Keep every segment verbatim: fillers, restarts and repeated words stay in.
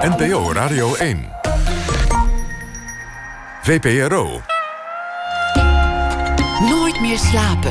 N P O Radio één. V P R O. Nooit meer slapen.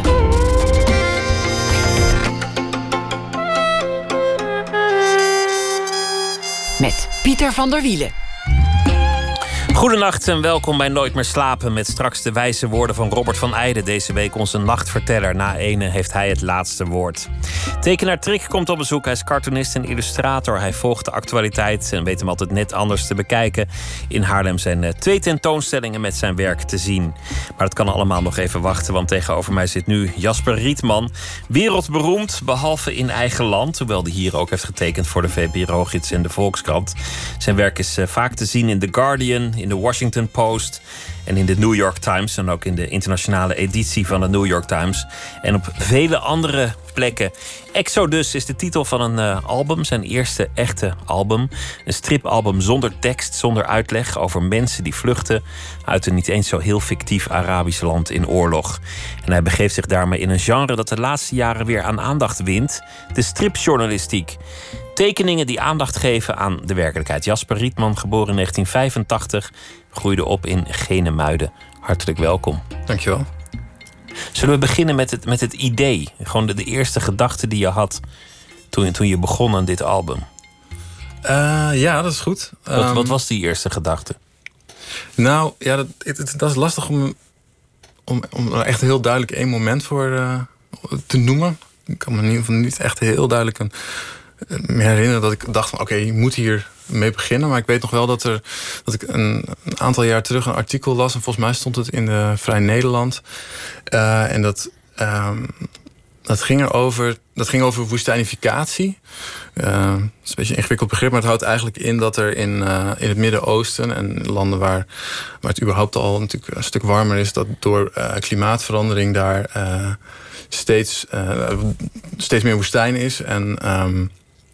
Met Pieter van der Wielen. Goedenacht en welkom bij Nooit meer slapen. Met straks de wijze woorden van Robert van Eijden. Deze week onze nachtverteller. Na ene heeft hij het laatste woord. Tekenaar Trick komt op bezoek. Hij is cartoonist en illustrator. Hij volgt de actualiteit en weet hem altijd net anders te bekijken. In Haarlem zijn twee tentoonstellingen met zijn werk te zien. Maar dat kan allemaal nog even wachten. Want tegenover mij zit nu Jasper Rietman. Wereldberoemd, behalve in eigen land. Hoewel hij hier ook heeft getekend voor de V P R O-gids en de Volkskrant. Zijn werk is vaak te zien in The Guardian, in de Washington Post en in de New York Times. En ook in de internationale editie van de New York Times. En op vele andere plekken. Exodus is de titel van een uh, album. Zijn eerste echte album. Een stripalbum zonder tekst, zonder uitleg. Over mensen die vluchten uit een niet eens zo heel fictief Arabisch land in oorlog. En hij begeeft zich daarmee in een genre dat de laatste jaren weer aan aandacht wint. De stripjournalistiek. Tekeningen die aandacht geven aan de werkelijkheid. Jasper Rietman, geboren in negentien vijfentachtig, groeide op in Genemuiden. Hartelijk welkom. Dankjewel. Zullen we beginnen met het, met het idee? Gewoon de, de eerste gedachte die je had toen, toen je begon aan dit album. Uh, ja, dat is goed. Wat, um, wat was die eerste gedachte? Nou, ja, dat, het, dat is lastig om, om, om er echt heel duidelijk één moment voor uh, te noemen. Ik kan me in ieder geval niet echt heel duidelijk een, me herinneren dat ik dacht van oké, okay, je moet hier mee beginnen. Maar ik weet nog wel dat, er, dat ik een, een aantal jaar terug een artikel las. En volgens mij stond het in de Vrij Nederland. Uh, en dat, um, dat, ging erover, dat ging over woestijnificatie. Uh, dat is een beetje een ingewikkeld begrip. Maar het houdt eigenlijk in dat er in, uh, in het Midden-Oosten en landen waar, waar het überhaupt al natuurlijk een stuk warmer is, dat door uh, klimaatverandering daar uh, steeds, uh, steeds meer woestijn is. En um,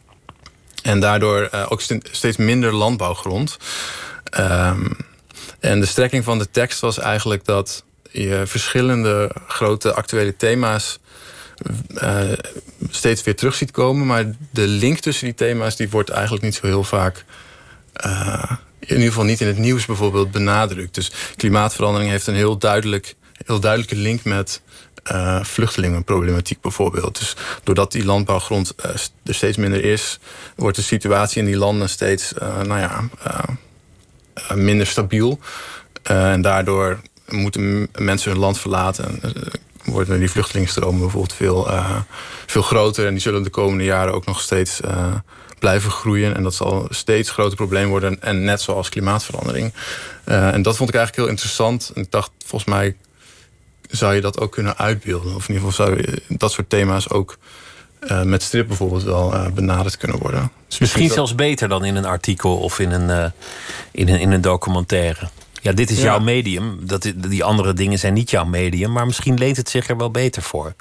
En daardoor uh, ook steeds minder landbouwgrond. Um, en de strekking van de tekst was eigenlijk dat je verschillende grote actuele thema's uh, steeds weer terug ziet komen. Maar de link tussen die thema's die wordt eigenlijk niet zo heel vaak, Uh, in ieder geval niet in het nieuws bijvoorbeeld, benadrukt. Dus klimaatverandering heeft een heel, duidelijk, heel duidelijke link met Uh, vluchtelingenproblematiek bijvoorbeeld. Dus doordat die landbouwgrond uh, er steeds minder is, wordt de situatie in die landen steeds uh, nou ja, uh, uh, minder stabiel. Uh, en daardoor moeten mensen hun land verlaten. En, uh, worden die vluchtelingenstromen bijvoorbeeld veel, uh, veel groter. En die zullen de komende jaren ook nog steeds uh, blijven groeien. En dat zal een steeds groter probleem worden. En net zoals klimaatverandering. Uh, en dat vond ik eigenlijk heel interessant. En ik dacht, volgens mij zou je dat ook kunnen uitbeelden. Of in ieder geval zou je dat soort thema's ook uh, met strip bijvoorbeeld wel uh, benaderd kunnen worden. Dus misschien dat zelfs beter dan in een artikel of in een, uh, in een, in een documentaire. Ja, dit is ja. jouw medium. Dat, die andere dingen zijn niet jouw medium. Maar misschien leent het zich er wel beter voor.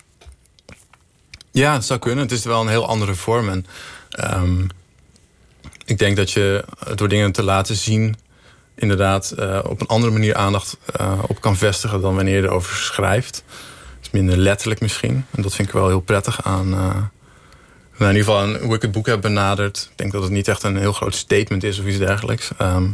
Ja, het zou kunnen. Het is wel een heel andere vorm. En um, ik denk dat je door dingen te laten zien inderdaad uh, op een andere manier aandacht uh, op kan vestigen dan wanneer je erover schrijft. Het is minder letterlijk misschien. En dat vind ik wel heel prettig aan Uh, nou, in ieder geval een, hoe ik het boek heb benaderd. Ik denk dat het niet echt een heel groot statement is of iets dergelijks. Um,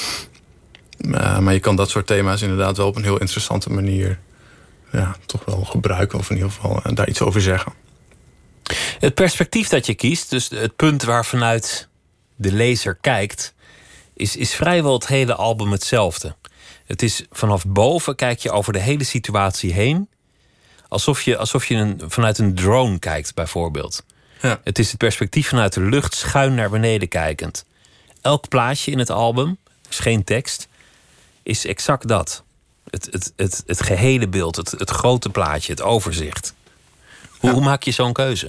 uh, maar je kan dat soort thema's inderdaad wel op een heel interessante manier ja, toch wel gebruiken. Of in ieder geval uh, daar iets over zeggen. Het perspectief dat je kiest, dus het punt waar vanuit de lezer kijkt, Is, is vrijwel het hele album hetzelfde. Het is vanaf boven kijk je over de hele situatie heen. Alsof je, alsof je een, vanuit een drone kijkt, bijvoorbeeld. Ja. Het is het perspectief vanuit de lucht, schuin naar beneden kijkend. Elk plaatje in het album, is geen tekst, is exact dat. Het, het, het, het gehele beeld, het, het grote plaatje, het overzicht. Hoe, ja. hoe maak je zo'n keuze?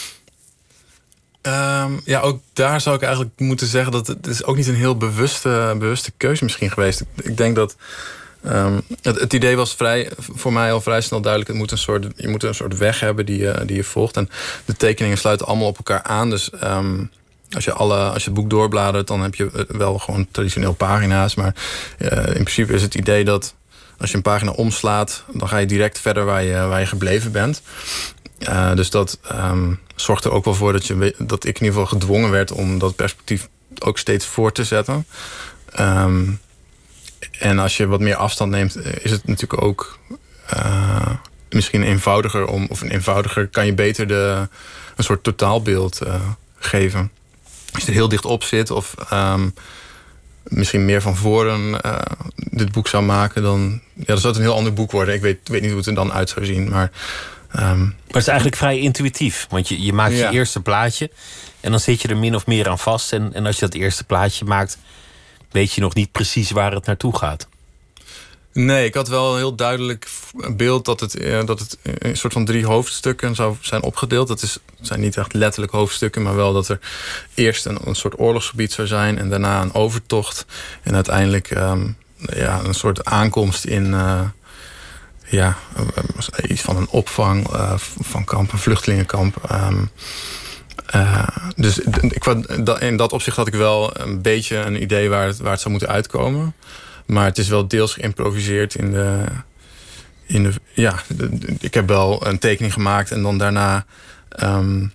Um, ja, ook daar zou ik eigenlijk moeten zeggen dat het is ook niet een heel bewuste, bewuste keuze misschien geweest. Ik, ik denk dat um, het, het idee was vrij, voor mij al vrij snel duidelijk. Het moet een soort, je moet een soort weg hebben die je, die je volgt. En de tekeningen sluiten allemaal op elkaar aan. Dus um, als je, alle, als je het boek doorbladert, dan heb je wel gewoon traditioneel pagina's. Maar uh, in principe is het idee dat als je een pagina omslaat, dan ga je direct verder waar je, waar je gebleven bent. Uh, dus dat um, zorgt er ook wel voor dat, je, dat ik in ieder geval gedwongen werd om dat perspectief ook steeds voor te zetten. Um, en als je wat meer afstand neemt, is het natuurlijk ook uh, misschien eenvoudiger om, of een eenvoudiger kan je beter de, een soort totaalbeeld uh, geven. Als je er heel dicht op zit of um, misschien meer van voren uh, dit boek zou maken, dan, ja, dan zou het een heel ander boek worden. Ik weet, weet niet hoe het er dan uit zou zien, maar... Um, maar het is eigenlijk vrij intuïtief, want je, je maakt ja. je eerste plaatje en dan zit je er min of meer aan vast. En, en als je dat eerste plaatje maakt, weet je nog niet precies waar het naartoe gaat. Nee, ik had wel een heel duidelijk beeld dat het, dat het een soort van drie hoofdstukken zou zijn opgedeeld. Dat is, zijn niet echt letterlijk hoofdstukken, maar wel dat er eerst een, een soort oorlogsgebied zou zijn en daarna een overtocht. En uiteindelijk um, ja, een soort aankomst in uh, ja, iets van een opvang uh, van kamp, een vluchtelingenkamp. Um, uh, dus ik, in dat opzicht had ik wel een beetje een idee waar het, waar het zou moeten uitkomen. Maar het is wel deels geïmproviseerd in de... In de ja, de, de, ik heb wel een tekening gemaakt en dan daarna... Um,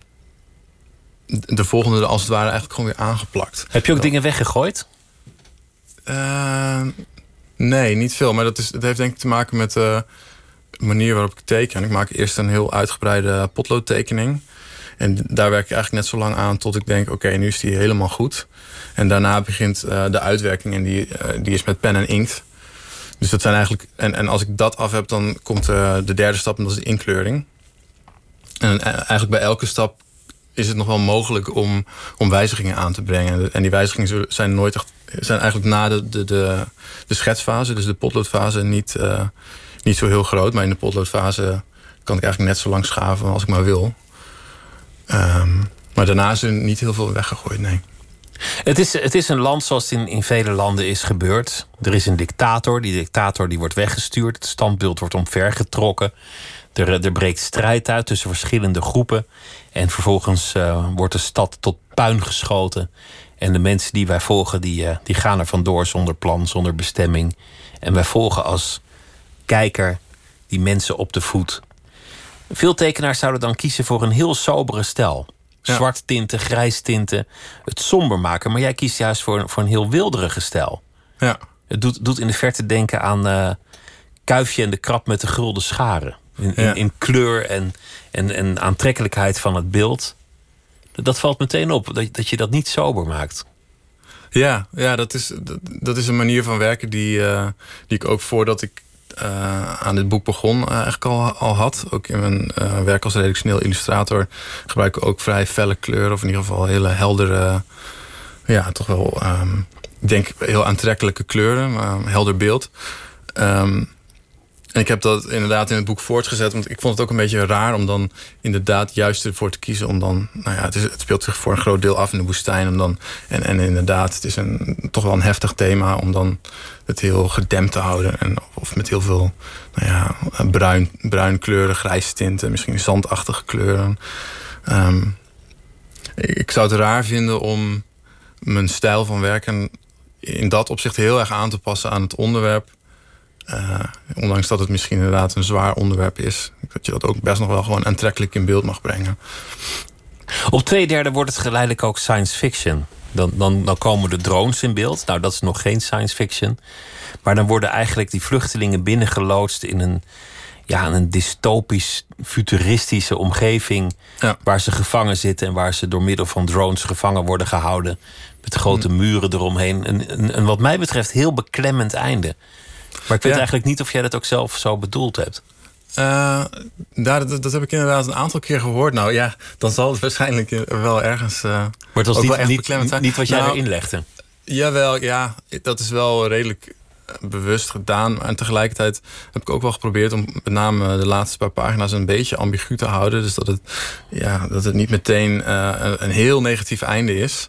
de volgende als het ware eigenlijk gewoon weer aangeplakt. Heb je ook dan dingen weggegooid? Uh, nee, niet veel. Maar dat, is, dat heeft denk ik te maken met de manier waarop ik teken. Ik maak eerst een heel uitgebreide potloodtekening. En daar werk ik eigenlijk net zo lang aan tot ik denk... oké, okay, nu is die helemaal goed. En daarna begint uh, de uitwerking en die, uh, die is met pen en inkt. Dus dat zijn eigenlijk... En, en als ik dat af heb, dan komt uh, de derde stap en dat is de inkleuring. En uh, eigenlijk bij elke stap is het nog wel mogelijk om, om wijzigingen aan te brengen. En die wijzigingen zijn nooit echt, zijn eigenlijk na de, de, de, de schetsfase, dus de potloodfase, niet, uh, niet zo heel groot. Maar in de potloodfase kan ik eigenlijk net zo lang schaven als ik maar wil. Um, maar daarna is er niet heel veel weggegooid, nee. Het is, het is een land zoals het in, in vele landen is gebeurd. Er is een dictator. Die dictator die wordt weggestuurd. Het standbeeld wordt omvergetrokken. Er, er breekt strijd uit tussen verschillende groepen. En vervolgens uh, wordt de stad tot puin geschoten. En de mensen die wij volgen, die, uh, die gaan er vandoor zonder plan, zonder bestemming. En wij volgen als kijker die mensen op de voet. Veel tekenaars zouden dan kiezen voor een heel sobere stijl. Ja. Zwart tinten, grijs tinten, het somber maken. Maar jij kiest juist voor, voor een heel wilderige stijl. Ja. Het doet, doet in de verte denken aan uh, Kuifje en de Krab met de gulden scharen. In, ja. in, in kleur en, en, en aantrekkelijkheid van het beeld. Dat valt meteen op, dat, dat je dat niet sober maakt. Ja, ja dat, is, dat, dat is een manier van werken die, uh, die ik ook voordat ik Uh, aan dit boek begon uh, eigenlijk al, al had. Ook in mijn uh, werk als redactioneel illustrator gebruik ik ook vrij felle kleuren. Of in ieder geval hele heldere, ja, toch wel, um, ik denk heel aantrekkelijke kleuren. Um, helder beeld. Um, en ik heb dat inderdaad in het boek voortgezet. Want ik vond het ook een beetje raar om dan inderdaad juist ervoor te kiezen. Om dan, nou ja, het, is, het speelt zich voor een groot deel af in de woestijn. Om dan, en, en inderdaad, het is een, toch wel een heftig thema om dan het heel gedempt te houden. En, of met heel veel nou ja, bruin, bruin kleuren, grijs tinten, misschien zandachtige kleuren. Um, ik zou het raar vinden om mijn stijl van werken in dat opzicht heel erg aan te passen aan het onderwerp. Uh, ondanks dat het misschien inderdaad een zwaar onderwerp is. Dat je dat ook best nog wel gewoon aantrekkelijk in beeld mag brengen. Op twee derde wordt het geleidelijk ook science fiction. Dan, dan, dan komen de drones in beeld. Nou, dat is nog geen science fiction. Maar dan worden eigenlijk die vluchtelingen binnengeloodst in een, ja, een dystopisch, futuristische omgeving. Ja. Waar ze gevangen zitten en waar ze door middel van drones gevangen worden gehouden. Met grote muren eromheen. Een, een, een wat mij betreft heel beklemmend einde. Maar ik weet ja. eigenlijk niet of jij dat ook zelf zo bedoeld hebt. Uh, dat, dat, dat heb ik inderdaad een aantal keer gehoord. Nou ja, dan zal het waarschijnlijk wel ergens... Uh, maar het was niet, niet, niet wat jij nou, erin legde? Jawel, ja. Dat is wel redelijk bewust gedaan. En tegelijkertijd heb ik ook wel geprobeerd om met name de laatste paar pagina's een beetje ambigu te houden. Dus dat het, ja, dat het niet meteen uh, een, een heel negatief einde is.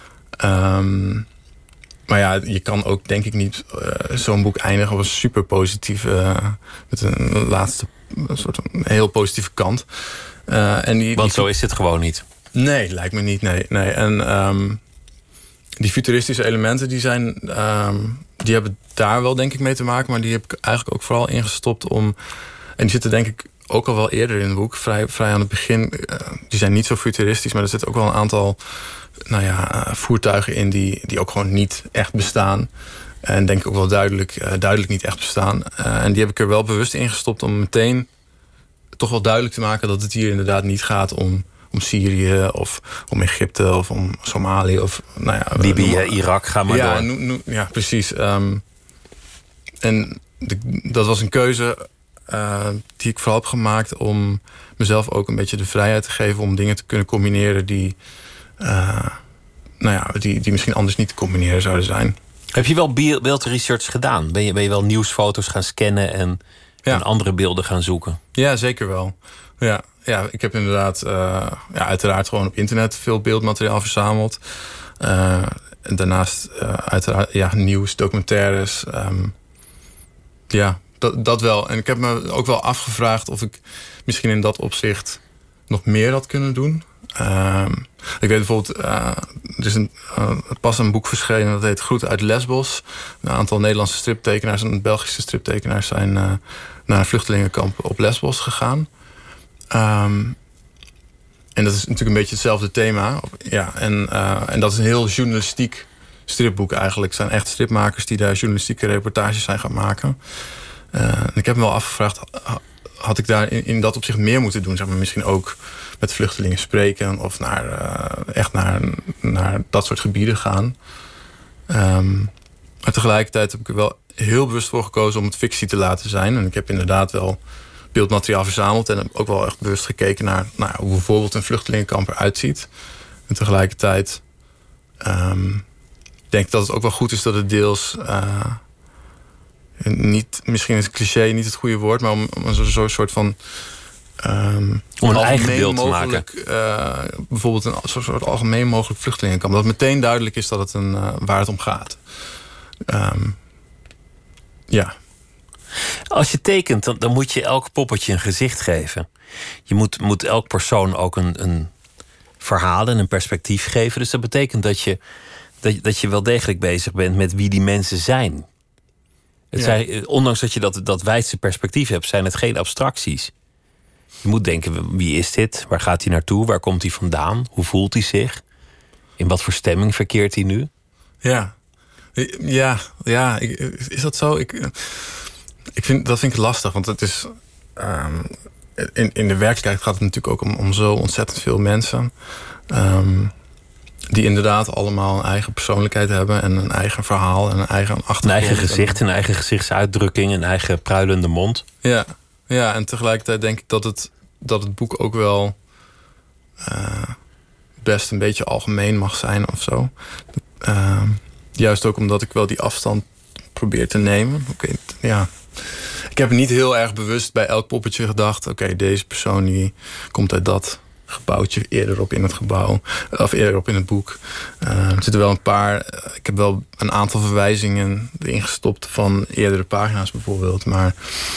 Um, Maar ja, je kan ook denk ik niet uh, zo'n boek eindigen op een super positieve... Uh, met een laatste een soort een heel positieve kant. Uh, en die, Want die, zo is het gewoon niet. Nee, lijkt me niet, nee. nee. En um, die futuristische elementen, die zijn... Um, die hebben daar wel denk ik mee te maken. Maar die heb ik eigenlijk ook vooral ingestopt om... En die zitten denk ik ook al wel eerder in het boek. Vrij, vrij aan het begin. Uh, die zijn niet zo futuristisch, maar er zitten ook wel een aantal... nou ja, voertuigen in die, die ook gewoon niet echt bestaan. En denk ik ook wel duidelijk, uh, duidelijk niet echt bestaan. Uh, en die heb ik er wel bewust in gestopt om meteen toch wel duidelijk te maken dat het hier inderdaad niet gaat om, om Syrië of om Egypte of om Somalië of nou ja, Libië, uh, Irak, ga maar ja, door. No, no, ja, precies. Um, en de, dat was een keuze uh, die ik vooral heb gemaakt om mezelf ook een beetje de vrijheid te geven om dingen te kunnen combineren die, uh, nou ja, die, die misschien anders niet te combineren zouden zijn. Heb je wel beeldresearch gedaan? Ben je, ben je wel nieuwsfoto's gaan scannen en, ja. en andere beelden gaan zoeken? Ja, zeker wel. Ja, ja ik heb inderdaad uh, ja, uiteraard gewoon op internet veel beeldmateriaal verzameld. Uh, en daarnaast uh, uiteraard ja, nieuws, documentaires. Um, ja, dat, dat wel. En ik heb me ook wel afgevraagd of ik misschien in dat opzicht nog meer had kunnen doen. Um, ik weet bijvoorbeeld, uh, er is een, uh, pas een boek verschenen dat heet Groeten uit Lesbos. Een aantal Nederlandse striptekenaars en Belgische striptekenaars zijn uh, naar een vluchtelingenkamp op Lesbos gegaan. Um, en dat is natuurlijk een beetje hetzelfde thema. Ja, en, uh, en dat is een heel journalistiek stripboek eigenlijk. Het zijn echt stripmakers die daar journalistieke reportages zijn gaan maken. Uh, en ik heb me wel afgevraagd, had ik daar in, in dat opzicht meer moeten doen? Zeg maar, misschien ook met vluchtelingen spreken of naar, uh, echt naar, naar dat soort gebieden gaan. Um, maar tegelijkertijd heb ik er wel heel bewust voor gekozen om het fictie te laten zijn. En ik heb inderdaad wel beeldmateriaal verzameld en heb ook wel echt bewust gekeken naar nou, hoe bijvoorbeeld een vluchtelingenkamp eruit ziet. En tegelijkertijd um, denk ik dat het ook wel goed is dat het deels uh, niet, misschien is het cliché niet het goede woord, maar om, om zo'n soort van Um, om een eigen beeld te maken. Uh, bijvoorbeeld een soort, soort algemeen mogelijk vluchtelingenkamp. Dat meteen duidelijk is dat het een, uh, waar het om gaat. Um, ja. Als je tekent, dan, dan moet je elk poppetje een gezicht geven. Je moet, moet elk persoon ook een, een verhaal en een perspectief geven. Dus dat betekent dat je, dat, dat je wel degelijk bezig bent met wie die mensen zijn. Het ja. zijn ondanks dat je dat, dat wijdse perspectief hebt, zijn het geen abstracties. Je moet denken, wie is dit? Waar gaat hij naartoe? Waar komt hij vandaan? Hoe voelt hij zich? In wat voor stemming verkeert hij nu? Ja, ja, ja. Is dat zo? Ik, ik vind, dat vind ik lastig, want het is um, in, in de werkelijkheid gaat het natuurlijk ook om, om zo ontzettend veel mensen. Um, die inderdaad allemaal een eigen persoonlijkheid hebben en een eigen verhaal en een eigen achtergrond. Een eigen gezicht, een eigen gezichtsuitdrukking, een eigen pruilende mond. Ja. Ja, en tegelijkertijd denk ik dat het, dat het boek ook wel uh, best een beetje algemeen mag zijn of zo. Uh, juist ook omdat ik wel die afstand probeer te nemen. Okay, ja. Ik heb niet heel erg bewust bij elk poppetje gedacht, oké, okay, deze persoon die komt uit dat gebouwtje eerder op in het gebouw, of eerder op in het boek. Uh, er zitten wel een paar, ik heb wel een aantal verwijzingen erin gestopt van eerdere pagina's bijvoorbeeld, maar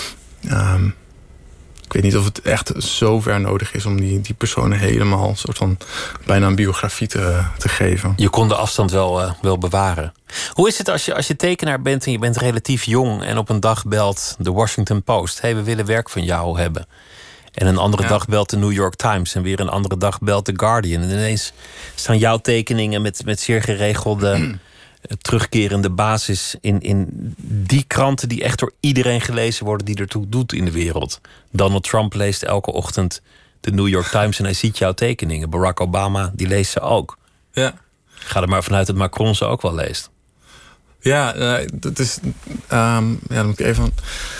Um, ik weet niet of het echt zo ver nodig is om die, die personen helemaal een soort van bijna een biografie te, te geven. Je kon de afstand wel, uh, wel bewaren. Hoe is het als je, als je tekenaar bent en je bent relatief jong en op een dag belt de Washington Post, hey, we willen werk van jou hebben. En een andere ja. dag belt de New York Times en weer een andere dag belt The Guardian. En ineens staan jouw tekeningen met, met zeer geregelde terugkerende basis in, in die kranten die echt door iedereen gelezen worden die ertoe doet in de wereld. Donald Trump leest elke ochtend de New York Times en hij ziet jouw tekeningen. Barack Obama, die leest ze ook. Ja. Ga er maar vanuit dat Macron ze ook wel leest. Ja, uh, dat is... Um, ja, dan moet ik even...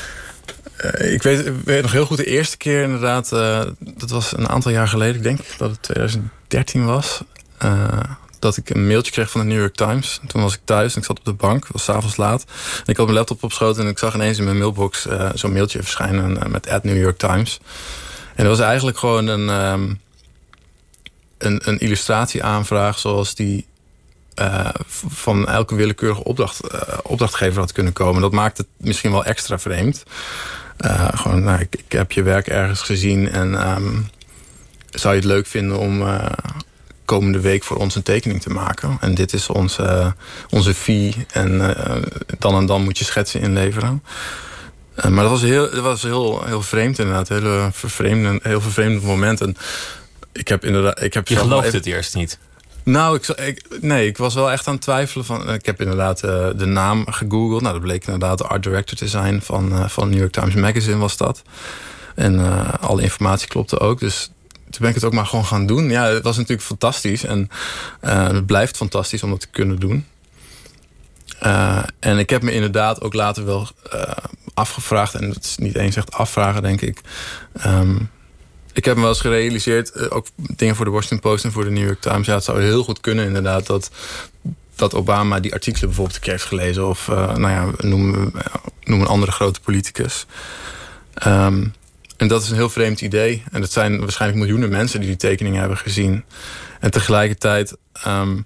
Uh, ik, weet, ik weet nog heel goed de eerste keer inderdaad... Uh, dat was een aantal jaar geleden. Ik denk dat het twintig dertien was... Uh, dat ik een mailtje kreeg van de New York Times. En toen was ik thuis en ik zat op de bank. Het was 's avonds laat. En ik had mijn laptop op schoot en ik zag ineens in mijn mailbox uh, zo'n mailtje verschijnen uh, met at New York Times. En dat was eigenlijk gewoon een, um, een, een illustratieaanvraag zoals die uh, van elke willekeurige opdracht, uh, opdrachtgever had kunnen komen. Dat maakt het misschien wel extra vreemd. Uh, gewoon, nou, ik, ik heb je werk ergens gezien en um, zou je het leuk vinden om... Uh, komende week voor ons een tekening te maken. En dit is onze, uh, onze fee. En uh, dan en dan moet je schetsen inleveren. Uh, maar dat was heel, dat was heel, heel vreemd inderdaad. Heel vervreemdend, heel vervreemdend moment. En ik heb inderdaad... Ik heb je gelooft even... het eerst niet? Nou, ik, ik, nee, ik was wel echt aan het twijfelen. Van, ik heb inderdaad uh, de naam gegoogeld. Nou, dat bleek inderdaad de art director te zijn van, uh, van New York Times Magazine was dat. En uh, alle informatie klopte ook. Dus toen ben ik het ook maar gewoon gaan doen. Ja, het was natuurlijk fantastisch. En uh, het blijft fantastisch om dat te kunnen doen. Uh, en ik heb me inderdaad ook later wel uh, afgevraagd. En dat is niet eens echt afvragen, denk ik. Um, ik heb me wel eens gerealiseerd, uh, ook dingen voor de Washington Post en voor de New York Times. Ja, het zou heel goed kunnen inderdaad dat, dat Obama die artikelen bijvoorbeeld een keer heeft gelezen. Of uh, nou ja, noem, noem een andere grote politicus. Um, en dat is een heel vreemd idee. En dat zijn waarschijnlijk miljoenen mensen die die tekeningen hebben gezien. En tegelijkertijd um,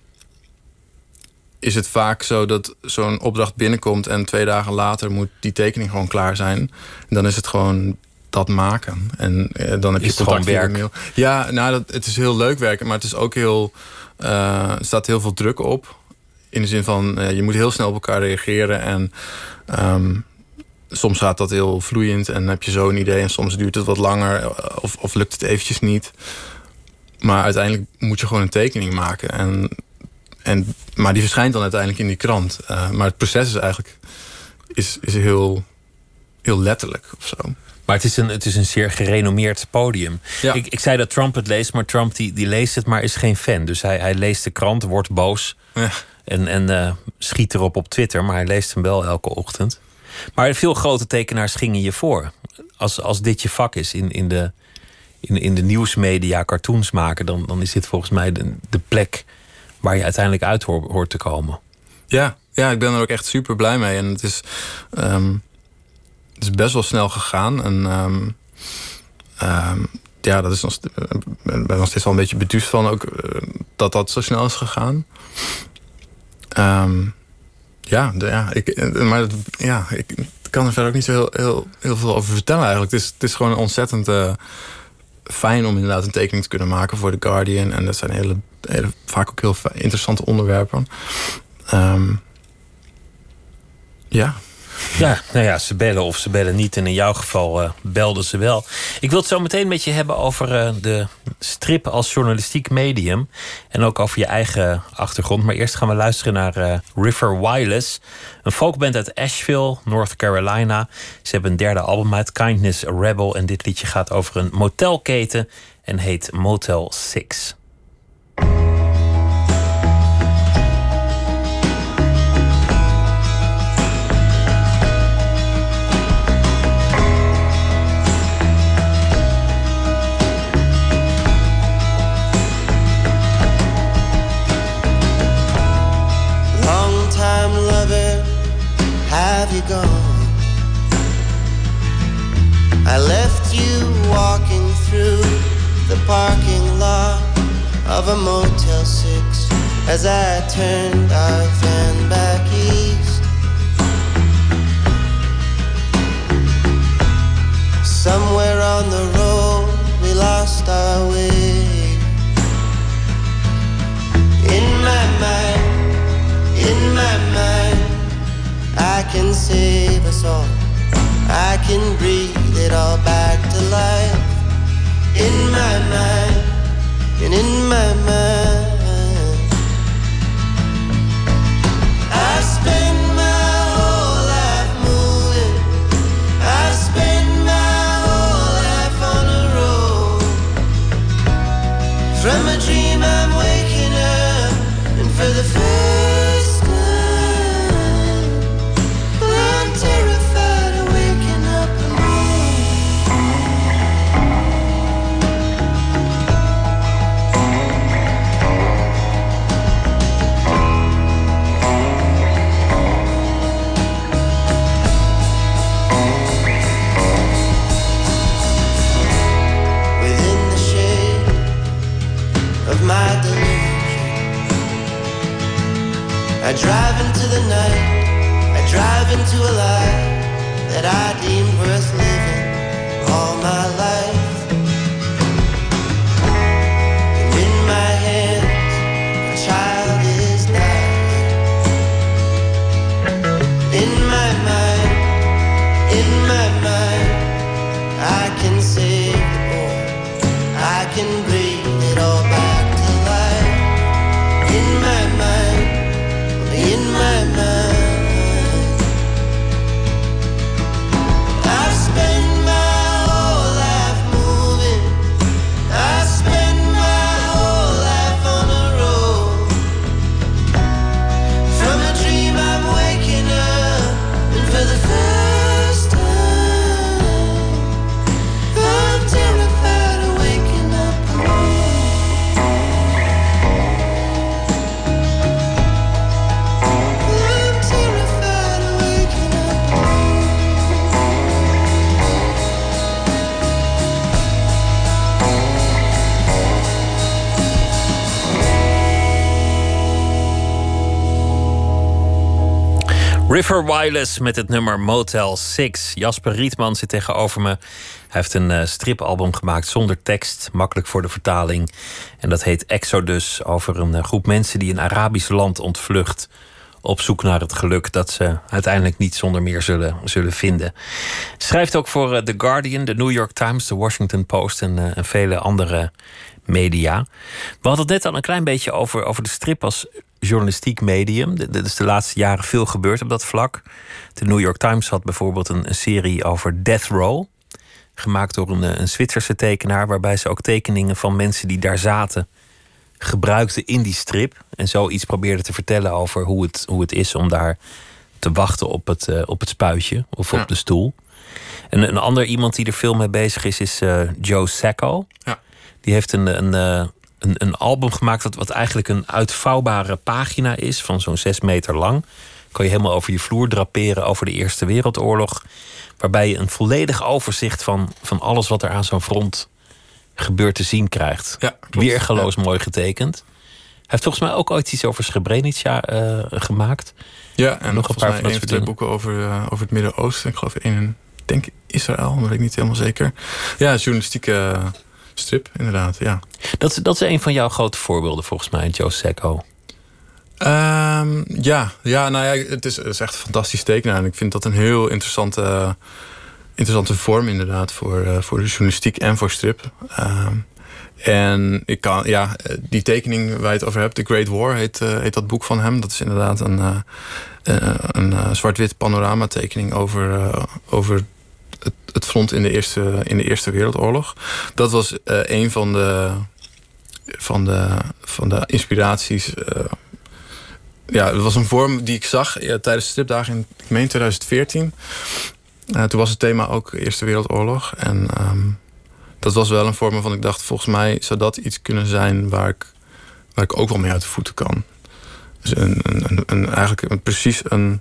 is het vaak zo dat zo'n opdracht binnenkomt en twee dagen later moet die tekening gewoon klaar zijn. En dan is het gewoon dat maken. En uh, dan heb je contact via de mail. Ja, nou, dat, het is heel leuk werken, maar het is ook heel, uh, er staat heel veel druk op. In de zin van, uh, je moet heel snel op elkaar reageren. En um, soms gaat dat heel vloeiend en heb je zo een idee. En soms duurt het wat langer of, of lukt het eventjes niet. Maar uiteindelijk moet je gewoon een tekening maken. En, en, maar die verschijnt dan uiteindelijk in die krant. Uh, maar het proces is eigenlijk is, is heel, heel letterlijk of zo. Maar het is een, het is een zeer gerenommeerd podium. Ja. Ik, ik zei dat Trump het leest, maar Trump die, die leest het, maar is geen fan. Dus hij, hij leest de krant, wordt boos ja. en, en uh, schiet erop op Twitter. Maar hij leest hem wel elke ochtend. Maar veel grote tekenaars gingen je voor. Als, als dit je vak is in, in, de, in, in de nieuwsmedia, cartoons maken, dan, dan is dit volgens mij de, de plek waar je uiteindelijk uit hoort, hoort te komen. Ja, ja, ik ben er ook echt super blij mee. En het is, um, het is best wel snel gegaan. En um, um, ja, dat is nog, ik ben nog steeds wel een beetje beduusd van ook uh, dat dat zo snel is gegaan. Um, Ja, de, ja, ik, maar ja, ik kan er verder ook niet zo heel, heel, heel veel over vertellen eigenlijk. Het is, het is gewoon ontzettend uh, fijn om inderdaad een tekening te kunnen maken voor The Guardian. En dat zijn hele, hele, vaak ook heel interessante onderwerpen. Um, ja. Ja, nou ja, ze bellen of ze bellen niet. En in jouw geval uh, belden ze wel. Ik wil het zo meteen met je hebben over uh, de strip als journalistiek medium. En ook over je eigen achtergrond. Maar eerst gaan we luisteren naar uh, River Wireless. Een folkband uit Asheville, North Carolina. Ze hebben een derde album uit, Kindness Rebel. En dit liedje gaat over een motelketen en heet Motel Six. Have you gone? I left you walking through the parking lot of a Motel six as I turned our van back east. Somewhere on the road we lost our way. In my mind, in my mind, I can save us all. I can breathe it all back to life. In my mind, and in my mind, I spend my whole life moving. I spend my whole life on the road. From a dream I'm waking up, and for the first time terrified of waking up alone. Within the shade of my delusion, I drive into the night. I drive into a life that I deemed worth living all my life. And in my hands, a child is dying. In my mind, in my mind, I can save the boy. I can bring it all back to life. River Wireless met het nummer Motel zes. Jasper Rietman zit tegenover me. Hij heeft een uh, stripalbum gemaakt zonder tekst, makkelijk voor de vertaling. En dat heet Exodus, over een uh, groep mensen die een Arabisch land ontvlucht, op zoek naar het geluk dat ze uiteindelijk niet zonder meer zullen, zullen vinden. Schrijft ook voor uh, The Guardian, The New York Times, The Washington Post en, uh, en vele andere media. We hadden het net al een klein beetje over, over de strip als journalistiek medium. Er is de laatste jaren veel gebeurd op dat vlak. De New York Times had bijvoorbeeld een, een serie over Death Row, gemaakt door een, een Zwitserse tekenaar, waarbij ze ook tekeningen van mensen die daar zaten gebruikte in die strip. En zoiets probeerde te vertellen over hoe het, hoe het is om daar te wachten op het, uh, op het spuitje of op ja. de stoel. En een ander iemand die er veel mee bezig is, is uh, Joe Sacco. Ja. Die heeft een, een, een, een album gemaakt wat, wat eigenlijk een uitvouwbare pagina is van zo'n zes meter lang. Kan je helemaal over je vloer draperen over de Eerste Wereldoorlog. Waarbij je een volledig overzicht van, van alles wat er aan zo'n front gebeurt te zien krijgt. Ja, weergeloos ja. mooi getekend. Hij heeft volgens mij ook ooit iets over Srebrenica uh, gemaakt. Ja, en nog een paar van dat soort dingen. Boeken over, uh, over het Midden-Oosten. Ik geloof één in, ik denk Israël, maar weet ik niet helemaal zeker. Ja, journalistieke uh, strip, inderdaad. Ja. Dat, dat is een van jouw grote voorbeelden, volgens mij, Joe Sacco. Um, ja, ja, nou ja, het is, het is echt een fantastisch tekenaar. En ik vind dat een heel interessante, uh, interessante vorm, inderdaad, voor, uh, voor de journalistiek en voor strip. Um, en ik kan, ja, die tekening waar je het over hebt, The Great War, heet, uh, heet dat boek van hem. Dat is inderdaad een, uh, een, een uh, zwart-wit panoramatekening over, uh, over het, het front in de, eerste, in de Eerste Wereldoorlog. Dat was uh, een van de, van de, van de inspiraties. Uh, ja, het was een vorm die ik zag ja, tijdens de stripdagen in, ik meen twintig veertien. Uh, toen was het thema ook Eerste Wereldoorlog. En um, dat was wel een vorm waarvan ik dacht, volgens mij zou dat iets kunnen zijn waar ik, waar ik ook wel mee uit de voeten kan. Dus een, een, een, eigenlijk een, precies een...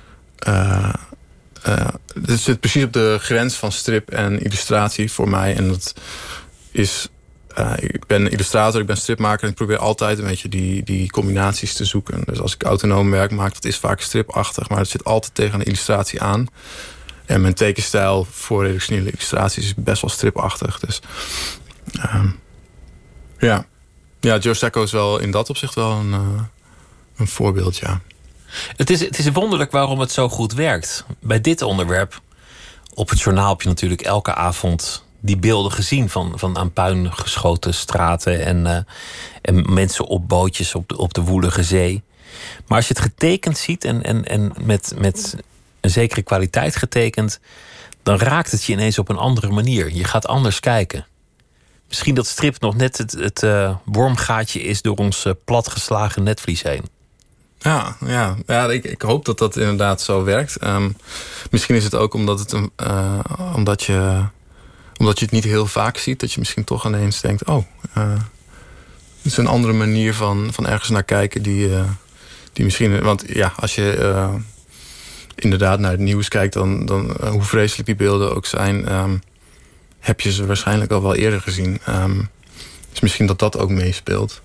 Uh, uh, het zit precies op de grens van strip en illustratie voor mij. En dat is... Uh, ik ben illustrator, ik ben stripmaker en ik probeer altijd een beetje die, die combinaties te zoeken. Dus als ik autonoom werk maak, dat is vaak stripachtig, maar het zit altijd tegen een illustratie aan. En mijn tekenstijl voor redactionele illustraties is best wel stripachtig. Dus uh, ja. ja, Joe Sacco is wel in dat opzicht wel een, uh, een voorbeeld, ja. Het is, het is wonderlijk waarom het zo goed werkt. Bij dit onderwerp, op het journaal heb je natuurlijk elke avond die beelden gezien van, van aan puin geschoten straten en, uh, en mensen op bootjes op de, op de woelige zee. Maar als je het getekend ziet en, en, en met, met een zekere kwaliteit getekend, dan raakt het je ineens op een andere manier. Je gaat anders kijken. Misschien dat strip nog net het, het uh, wormgaatje is door ons uh, platgeslagen netvlies heen. Ja, ja, ja ik, ik hoop dat dat inderdaad zo werkt. Um, misschien is het ook omdat, het een, uh, omdat, je, omdat je het niet heel vaak ziet, dat je misschien toch ineens denkt, oh, uh, het is een andere manier van, van ergens naar kijken die, uh, die misschien... Want ja, als je uh, inderdaad naar het nieuws kijkt, dan, dan uh, hoe vreselijk die beelden ook zijn, um, heb je ze waarschijnlijk al wel eerder gezien. Um, dus misschien dat dat ook meespeelt.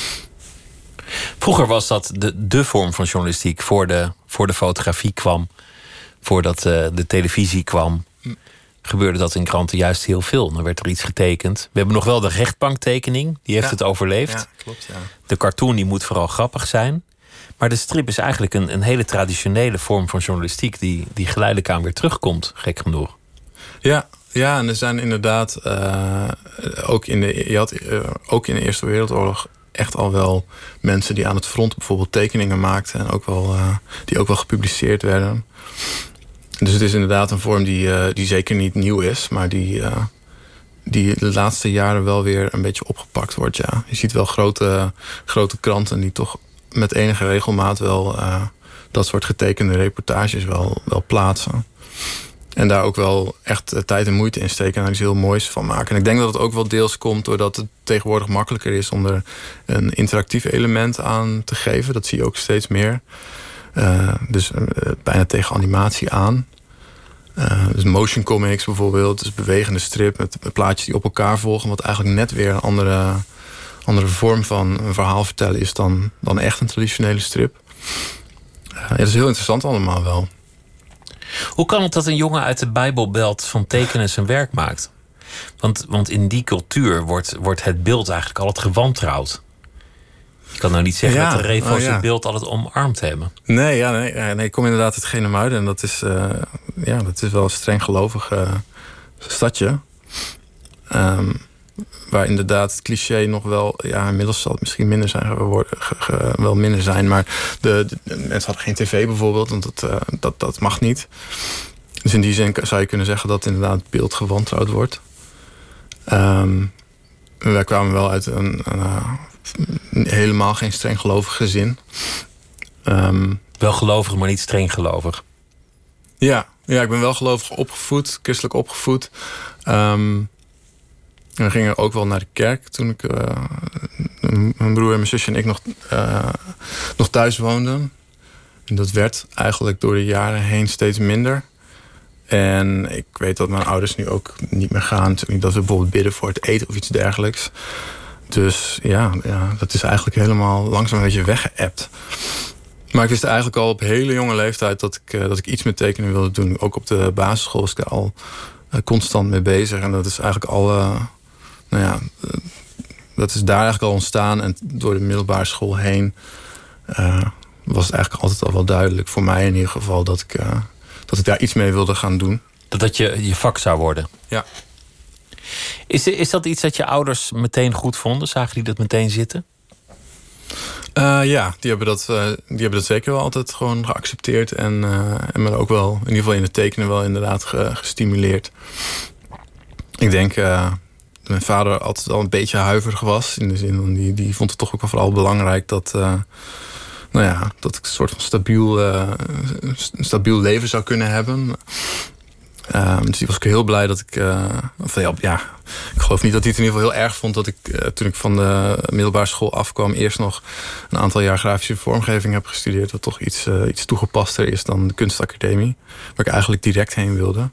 Vroeger was dat de, de vorm van journalistiek. Voor de, voor de fotografie kwam, voordat uh, de televisie kwam, gebeurde dat in kranten juist heel veel. Dan werd er iets getekend. We hebben nog wel de rechtbanktekening, die heeft ja. het overleefd. Ja, klopt, ja. De cartoon die moet vooral grappig zijn. Maar de strip is eigenlijk een, een hele traditionele vorm van journalistiek die, die geleidelijk aan weer terugkomt, gek genoeg. Ja, ja, en er zijn inderdaad uh, ook, in de, je had, uh, ook in de Eerste Wereldoorlog echt al wel mensen die aan het front bijvoorbeeld tekeningen maakten en ook wel, uh, die ook wel gepubliceerd werden. Dus het is inderdaad een vorm die, uh, die zeker niet nieuw is, maar die, uh, die de laatste jaren wel weer een beetje opgepakt wordt. Ja. Je ziet wel grote, grote kranten die toch met enige regelmaat wel uh, dat soort getekende reportages wel, wel plaatsen. En daar ook wel echt tijd en moeite in steken en daar iets heel moois van maken. En ik denk dat het ook wel deels komt doordat het tegenwoordig makkelijker is om er een interactief element aan te geven. Dat zie je ook steeds meer. Uh, dus uh, bijna tegen animatie aan. Uh, dus motion comics bijvoorbeeld. Dus bewegende strip met plaatjes die op elkaar volgen. Wat eigenlijk net weer een andere, andere vorm van een verhaal vertellen is dan, dan echt een traditionele strip. ja, dat is heel interessant allemaal wel. Hoe kan het dat een jongen uit de Bijbelbelt van tekenen zijn werk maakt? Want, want in die cultuur wordt, wordt het beeld eigenlijk altijd gewantrouwd. Je kan nou niet zeggen ja, dat de revo's oh ja. het beeld altijd omarmd hebben. Nee, ja, nee, nee, ik kom inderdaad uit Genemuiden. En dat is, uh, ja, dat is wel een streng gelovig uh, stadje. Um, waar inderdaad het cliché nog wel... Ja, inmiddels zal het misschien minder zijn geworden, ge, ge, wel minder zijn. Maar de, de, de mensen hadden geen tv bijvoorbeeld. Want dat, uh, dat, dat mag niet. Dus in die zin zou je kunnen zeggen dat inderdaad het beeld gewantrouwd wordt. Um, wij kwamen wel uit een... een uh, helemaal geen streng gelovig gezin. Um, wel gelovig, maar niet streng gelovig. Ja, ja, ik ben wel gelovig opgevoed, christelijk opgevoed. Um, we gingen ook wel naar de kerk toen ik, uh, mijn broer en mijn zusje en ik nog, uh, nog thuis woonden. En dat werd eigenlijk door de jaren heen steeds minder. En ik weet dat mijn ouders nu ook niet meer gaan. Dat we bijvoorbeeld bidden voor het eten of iets dergelijks. Dus ja, ja, dat is eigenlijk helemaal langzaam een beetje weggeëpt. Maar ik wist eigenlijk al op hele jonge leeftijd dat ik, uh, dat ik iets met tekenen wilde doen. Ook op de basisschool was ik daar al uh, constant mee bezig. En dat is eigenlijk al, uh, nou ja, uh, dat is daar eigenlijk al ontstaan. En door de middelbare school heen uh, was het eigenlijk altijd al wel duidelijk, voor mij in ieder geval, dat ik, uh, dat ik daar iets mee wilde gaan doen. Dat dat je, je vak zou worden? Ja. Is, is dat iets dat je ouders meteen goed vonden? Zagen die dat meteen zitten? Uh, ja, die hebben, dat, uh, die hebben dat zeker wel altijd gewoon geaccepteerd. En, uh, en me ook wel, in ieder geval in het tekenen, wel inderdaad ge, gestimuleerd. Ik denk uh, dat mijn vader altijd al een beetje huiverig was. In de zin van, die, die vond het toch ook wel vooral belangrijk dat, uh, nou ja, dat ik een soort van stabiel, uh, stabiel leven zou kunnen hebben. Uh, dus die was ook heel blij dat ik... Uh, of, ja, ja, ik geloof niet dat hij het in ieder geval heel erg vond dat ik, uh, toen ik van de middelbare school afkwam, eerst nog een aantal jaar grafische vormgeving heb gestudeerd. Wat toch iets, uh, iets toegepaster is dan de kunstacademie. Waar ik eigenlijk direct heen wilde.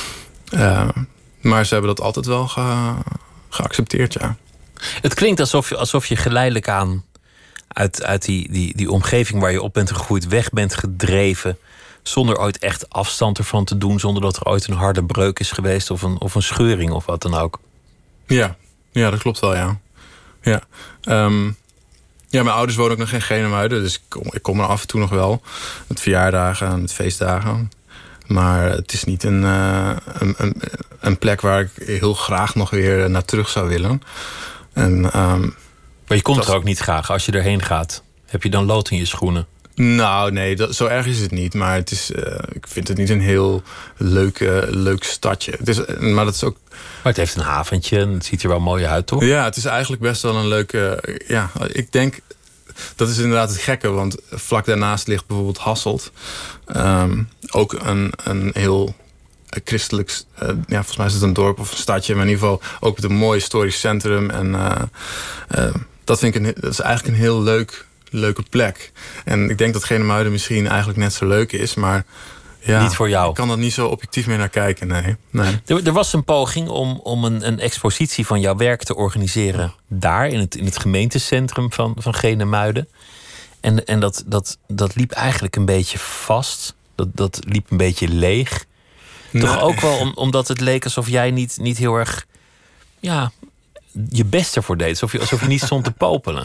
Uh, maar ze hebben dat altijd wel ge, geaccepteerd, ja. Het klinkt alsof je, alsof je geleidelijk aan uit, uit die, die, die omgeving waar je op bent gegroeid weg bent gedreven, zonder ooit echt afstand ervan te doen, zonder dat er ooit een harde breuk is geweest of een, of een scheuring of wat dan ook. Ja, ja, dat klopt wel, ja. Ja, um, ja, mijn ouders wonen ook nog in Genemuiden, dus ik kom, ik kom er af en toe nog wel. Met verjaardagen, met feestdagen. Maar het is niet een, uh, een, een, een plek waar ik heel graag nog weer naar terug zou willen. En, um, maar je komt dat... er ook niet graag. Als je erheen gaat, heb je dan lood in je schoenen? Nou, nee, dat, zo erg is het niet. Maar het is, uh, ik vind het niet een heel leuk, uh, leuk stadje. Het is, maar dat is ook... Maar het heeft een haventje en het ziet er wel mooi uit, toch? Ja, het is eigenlijk best wel een leuke... Uh, ja, ik denk... Dat is inderdaad het gekke, want vlak daarnaast ligt bijvoorbeeld Hasselt. Um, ook een, een heel christelijk... Uh, ja, volgens mij is het een dorp of een stadje. Maar in ieder geval ook met een mooi historisch centrum. En uh, uh, dat vind ik een, dat is eigenlijk een heel leuk... leuke plek. En ik denk dat Genemuiden misschien eigenlijk net zo leuk is, maar ja, niet voor jou. Ik kan er niet zo objectief meer naar kijken, nee. nee. Er, er was een poging om, om een, een expositie van jouw werk te organiseren daar, in het, in het gemeentecentrum van, van Genemuiden. En, en dat, dat, dat liep eigenlijk een beetje vast. Dat, dat liep een beetje leeg. Nee. Toch ook wel om, omdat het leek alsof jij niet, niet heel erg ja, je best ervoor deed. Alsof je, alsof je niet stond te popelen.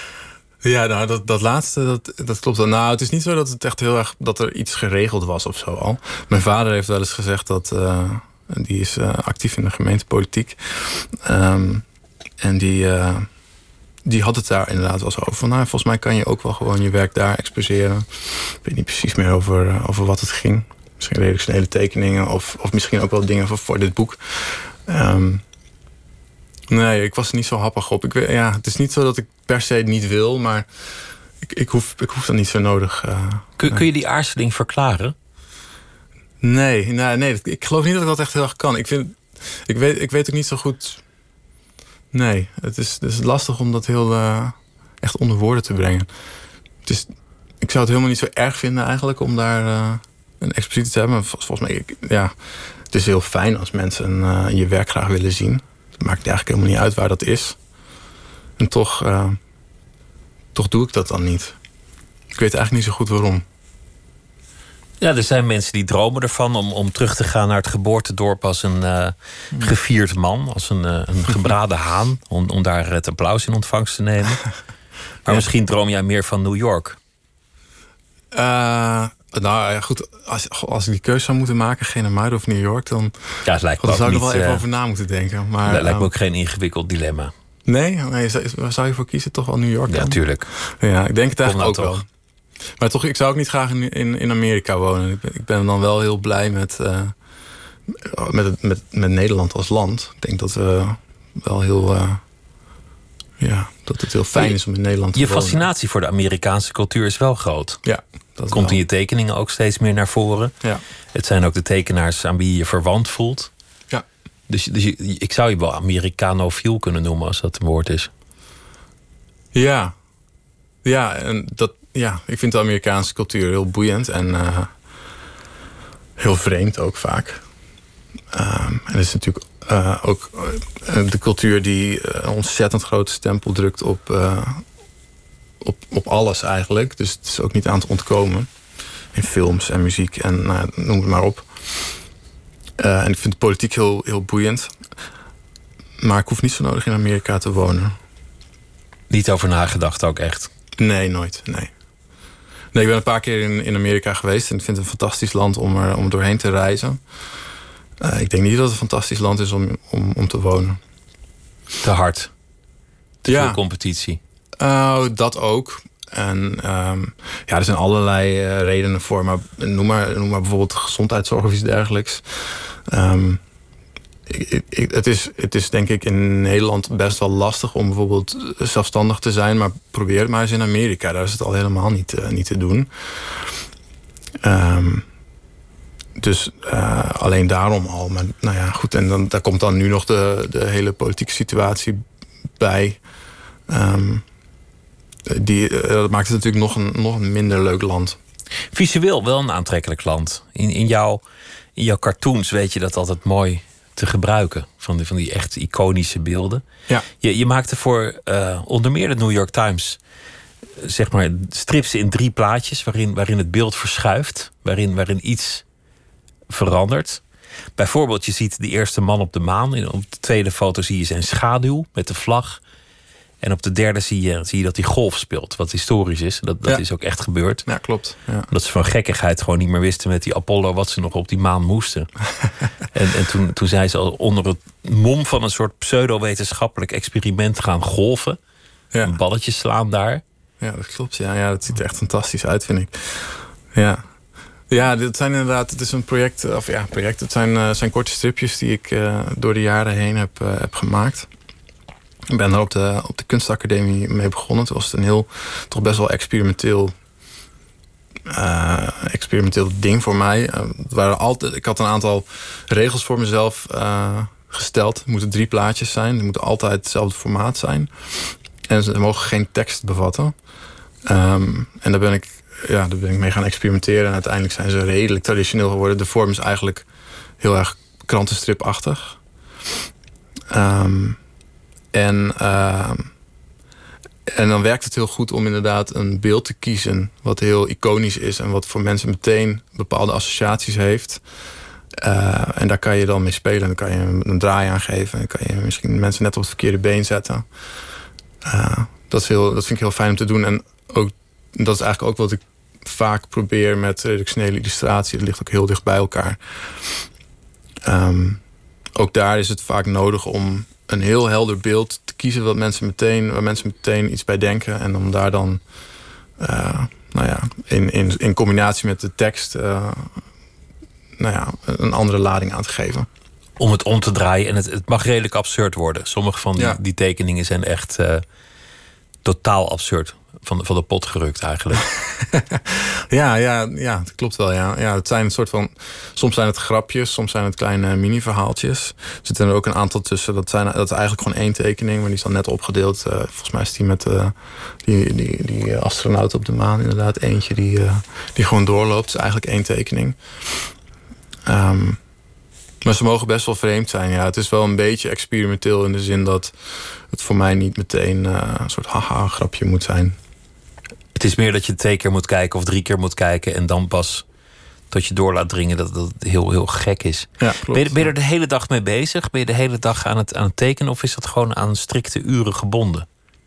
Ja, nou, dat, dat laatste, dat, dat klopt wel. Nou, het is niet zo dat het echt heel erg, dat er iets geregeld was of zo al. Mijn vader heeft wel eens gezegd dat, uh, die is uh, actief in de gemeentepolitiek. Um, en die, uh, die had het daar inderdaad wel zo over. Van, nou, volgens mij kan je ook wel gewoon je werk daar exposeren. Ik weet niet precies meer over, uh, over wat het ging. Misschien redactionele tekeningen of, of misschien ook wel dingen voor, voor dit boek. Um, Nee, ik was er niet zo happig op. Ik, ja, het is niet zo dat ik per se niet wil, maar ik, ik, hoef, ik hoef dat niet zo nodig. Uh, kun, nee. kun je die aarzeling verklaren? Nee, nee, nee, ik geloof niet dat ik dat echt heel erg kan. Ik, vind, ik, weet, ik weet ook niet zo goed... Nee, het is, het is lastig om dat heel uh, echt onder woorden te brengen. Het is, ik zou het helemaal niet zo erg vinden eigenlijk om daar uh, een expositie te hebben. Vol, volgens mij, ik, ja, het is heel fijn als mensen uh, je werk graag willen zien. Het maakt eigenlijk helemaal niet uit waar dat is. En toch, uh, toch doe ik dat dan niet. Ik weet eigenlijk niet zo goed waarom. Ja, er zijn mensen die dromen ervan om, om terug te gaan naar het geboortedorp als een uh, gevierd man, als een, uh, een gebraden haan, om, om daar het applaus in ontvangst te nemen. Maar ja. misschien droom jij meer van New York. Uh, nou ja, goed, als, als ik die keuze zou moeten maken, geen Muiden of New York, dan, ja, het lijkt me dan zou ik er wel even uh, over na moeten denken. Maar, dat lijkt me um, ook geen ingewikkeld dilemma. Nee? nee waar zou je voor kiezen? Toch wel New York dan? Ja, tuurlijk. Ja, ik denk het eigenlijk nou ook toch. wel. Maar toch, ik zou ook niet graag in, in, in Amerika wonen. Ik ben, ik ben dan wel heel blij met, uh, met, het, met, met Nederland als land. Ik denk dat we wel heel... Uh, ja, dat het heel fijn je, is om in Nederland te je wonen. Je fascinatie voor de Amerikaanse cultuur is wel groot. Ja. Dat komt wel. in je tekeningen ook steeds meer naar voren. Ja. Het zijn ook de tekenaars aan wie je je verwant voelt. Ja. Dus, dus je, ik zou je wel Americanofiel kunnen noemen als dat een woord is. Ja. Ja, en dat, ja, ik vind de Amerikaanse cultuur heel boeiend en uh, heel vreemd ook vaak. Um, en het is natuurlijk uh, ook uh, de cultuur die een ontzettend grote stempel drukt op, uh, op, op alles eigenlijk. Dus het is ook niet aan te ontkomen. In films en muziek en uh, noem het maar op. Uh, en ik vind de politiek heel, heel boeiend. Maar ik hoef niet zo nodig in Amerika te wonen. Niet over nagedacht ook echt? Nee, nooit. Nee. Nee, ik ben een paar keer in, in Amerika geweest. En ik vind het een fantastisch land om er om doorheen te reizen. Uh, ik denk niet dat het een fantastisch land is om, om, om te wonen. Te hard? Te ja. veel competitie? Uh, dat ook. En um, ja, er zijn allerlei uh, redenen voor. Maar noem, maar noem maar bijvoorbeeld gezondheidszorg of iets dergelijks. Um, ik, ik, het, is, het is denk ik in Nederland best wel lastig om bijvoorbeeld zelfstandig te zijn. Maar probeer het maar eens in Amerika. Daar is het al helemaal niet, uh, niet te doen. Um, dus uh, alleen daarom al. Maar nou ja, goed. En dan, daar komt dan nu nog de, de hele politieke situatie bij. Um, Die, uh, dat maakt het natuurlijk nog een, nog een minder leuk land. Visueel wel een aantrekkelijk land. In, in, jouw, in jouw cartoons weet je dat altijd mooi te gebruiken. Van die, van die echt iconische beelden. Ja. Je, je maakte voor uh, onder meer de New York Times... zeg maar strips in drie plaatjes... waarin, waarin het beeld verschuift. Waarin, waarin iets verandert. Bijvoorbeeld, je ziet de eerste man op de maan. Op de tweede foto zie je zijn schaduw met de vlag... En op de derde zie je, zie je dat hij golf speelt. Wat historisch is. Dat, dat ja. is ook echt gebeurd. Ja, klopt. Ja. Dat ze van gekkigheid gewoon niet meer wisten met die Apollo... wat ze nog op die maan moesten. en en toen, toen zijn ze al onder het mom van een soort pseudo-wetenschappelijk experiment gaan golven. Ja. Een balletje slaan daar. Ja, dat klopt. Ja, ja, dat ziet er echt fantastisch uit, vind ik. Ja. Ja, dit zijn inderdaad, het is een project, of ja, project. Het zijn, uh, zijn korte stripjes die ik uh, door de jaren heen heb, uh, heb gemaakt. Ik ben er op de, op de kunstacademie mee begonnen. Toen was het een heel, toch best wel experimenteel, uh, experimenteel ding voor mij. Uh, het waren altijd, ik had een aantal regels voor mezelf uh, gesteld. Het moeten drie plaatjes zijn. Het moet altijd hetzelfde formaat zijn. En ze mogen geen tekst bevatten. Um, en daar ben ik, ja, daar ben ik mee gaan experimenteren. En uiteindelijk zijn ze redelijk traditioneel geworden. De vorm is eigenlijk heel erg krantenstripachtig. Um, En, uh, en dan werkt het heel goed om inderdaad een beeld te kiezen... wat heel iconisch is en wat voor mensen meteen bepaalde associaties heeft. Uh, en daar kan je dan mee spelen. Dan kan je een draai aan geven. Dan kan je misschien mensen net op het verkeerde been zetten. Uh, dat, is heel, dat vind ik heel fijn om te doen. En ook, dat is eigenlijk ook wat ik vaak probeer met redactionele illustratie. Het ligt ook heel dicht bij elkaar. Um, ook daar is het vaak nodig om... een heel helder beeld te kiezen wat mensen meteen, waar mensen meteen iets bij denken. En om daar dan uh, nou ja, in, in, in combinatie met de tekst uh, nou ja, een andere lading aan te geven. Om het om te draaien. En het, het mag redelijk absurd worden. Sommige van die, ja. die tekeningen zijn echt uh, totaal absurd. Van de, van de pot gerukt eigenlijk. ja, ja, ja, dat klopt wel. Ja. Ja, het zijn een soort van. Soms zijn het grapjes, soms zijn het kleine mini-verhaaltjes. Er zitten er ook een aantal tussen. Dat, zijn, dat is eigenlijk gewoon één tekening, maar die is dan net opgedeeld. Uh, volgens mij is die met uh, die, die, die astronaut op de maan inderdaad eentje die, uh, die gewoon doorloopt. Het is eigenlijk één tekening. Um, maar ze mogen best wel vreemd zijn. Ja, het is wel een beetje experimenteel in de zin dat het voor mij niet meteen uh, een soort haha-grapje moet zijn. Het is meer dat je twee keer moet kijken of drie keer moet kijken... en dan pas tot je door laat dringen dat dat heel, heel gek is. Ja, klopt. Ben je, ben je er de hele dag mee bezig? Ben je de hele dag aan het, aan het tekenen? Of is dat gewoon aan strikte uren gebonden?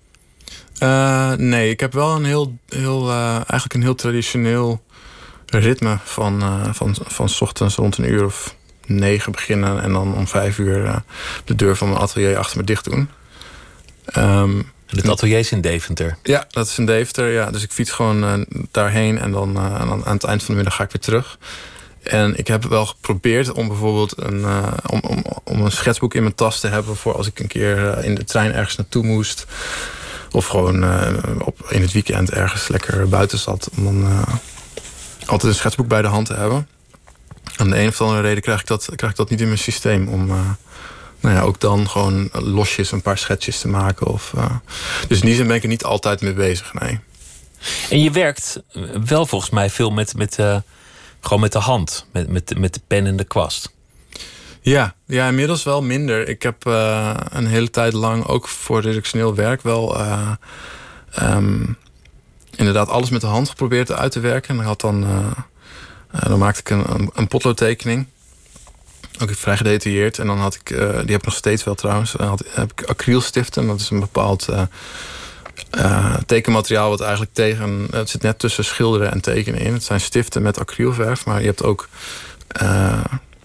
Uh, nee, ik heb wel een heel, heel uh, eigenlijk een heel traditioneel ritme van, uh, van, van 's ochtends rond een uur of negen beginnen en dan om vijf uur uh, de deur van mijn atelier achter me dicht doen. Um, Het atelier is in Deventer? Ja, dat is in Deventer. Ja. Dus ik fiets gewoon uh, daarheen en dan, uh, en dan aan het eind van de middag ga ik weer terug. En ik heb wel geprobeerd om bijvoorbeeld een, uh, om, om, om een schetsboek in mijn tas te hebben voor als ik een keer uh, in de trein ergens naartoe moest. Of gewoon uh, op, in het weekend ergens lekker buiten zat. Om dan uh, altijd een schetsboek bij de hand te hebben. Om de een of andere reden krijg ik dat, krijg ik dat niet in mijn systeem. Om uh, nou ja, ook dan gewoon losjes een paar schetsjes te maken. Of, uh, dus in die zin ben ik er niet altijd mee bezig, nee. En je werkt wel volgens mij veel met, met, uh, gewoon met de hand. Met, met, met de pen en de kwast. Ja, ja, inmiddels wel minder. Ik heb uh, een hele tijd lang ook voor redactioneel werk wel uh, um, inderdaad alles met de hand geprobeerd uit te werken. En ik had dan, uh, uh, dan maakte ik een, een, een potloodtekening. Ook vrij gedetailleerd. En dan had ik, uh, die heb ik nog steeds wel trouwens, dan had, heb ik acrylstiften. Dat is een bepaald uh, uh, tekenmateriaal wat eigenlijk tegen, het zit net tussen schilderen en tekenen in. Het zijn stiften met acrylverf, maar je hebt ook Uh,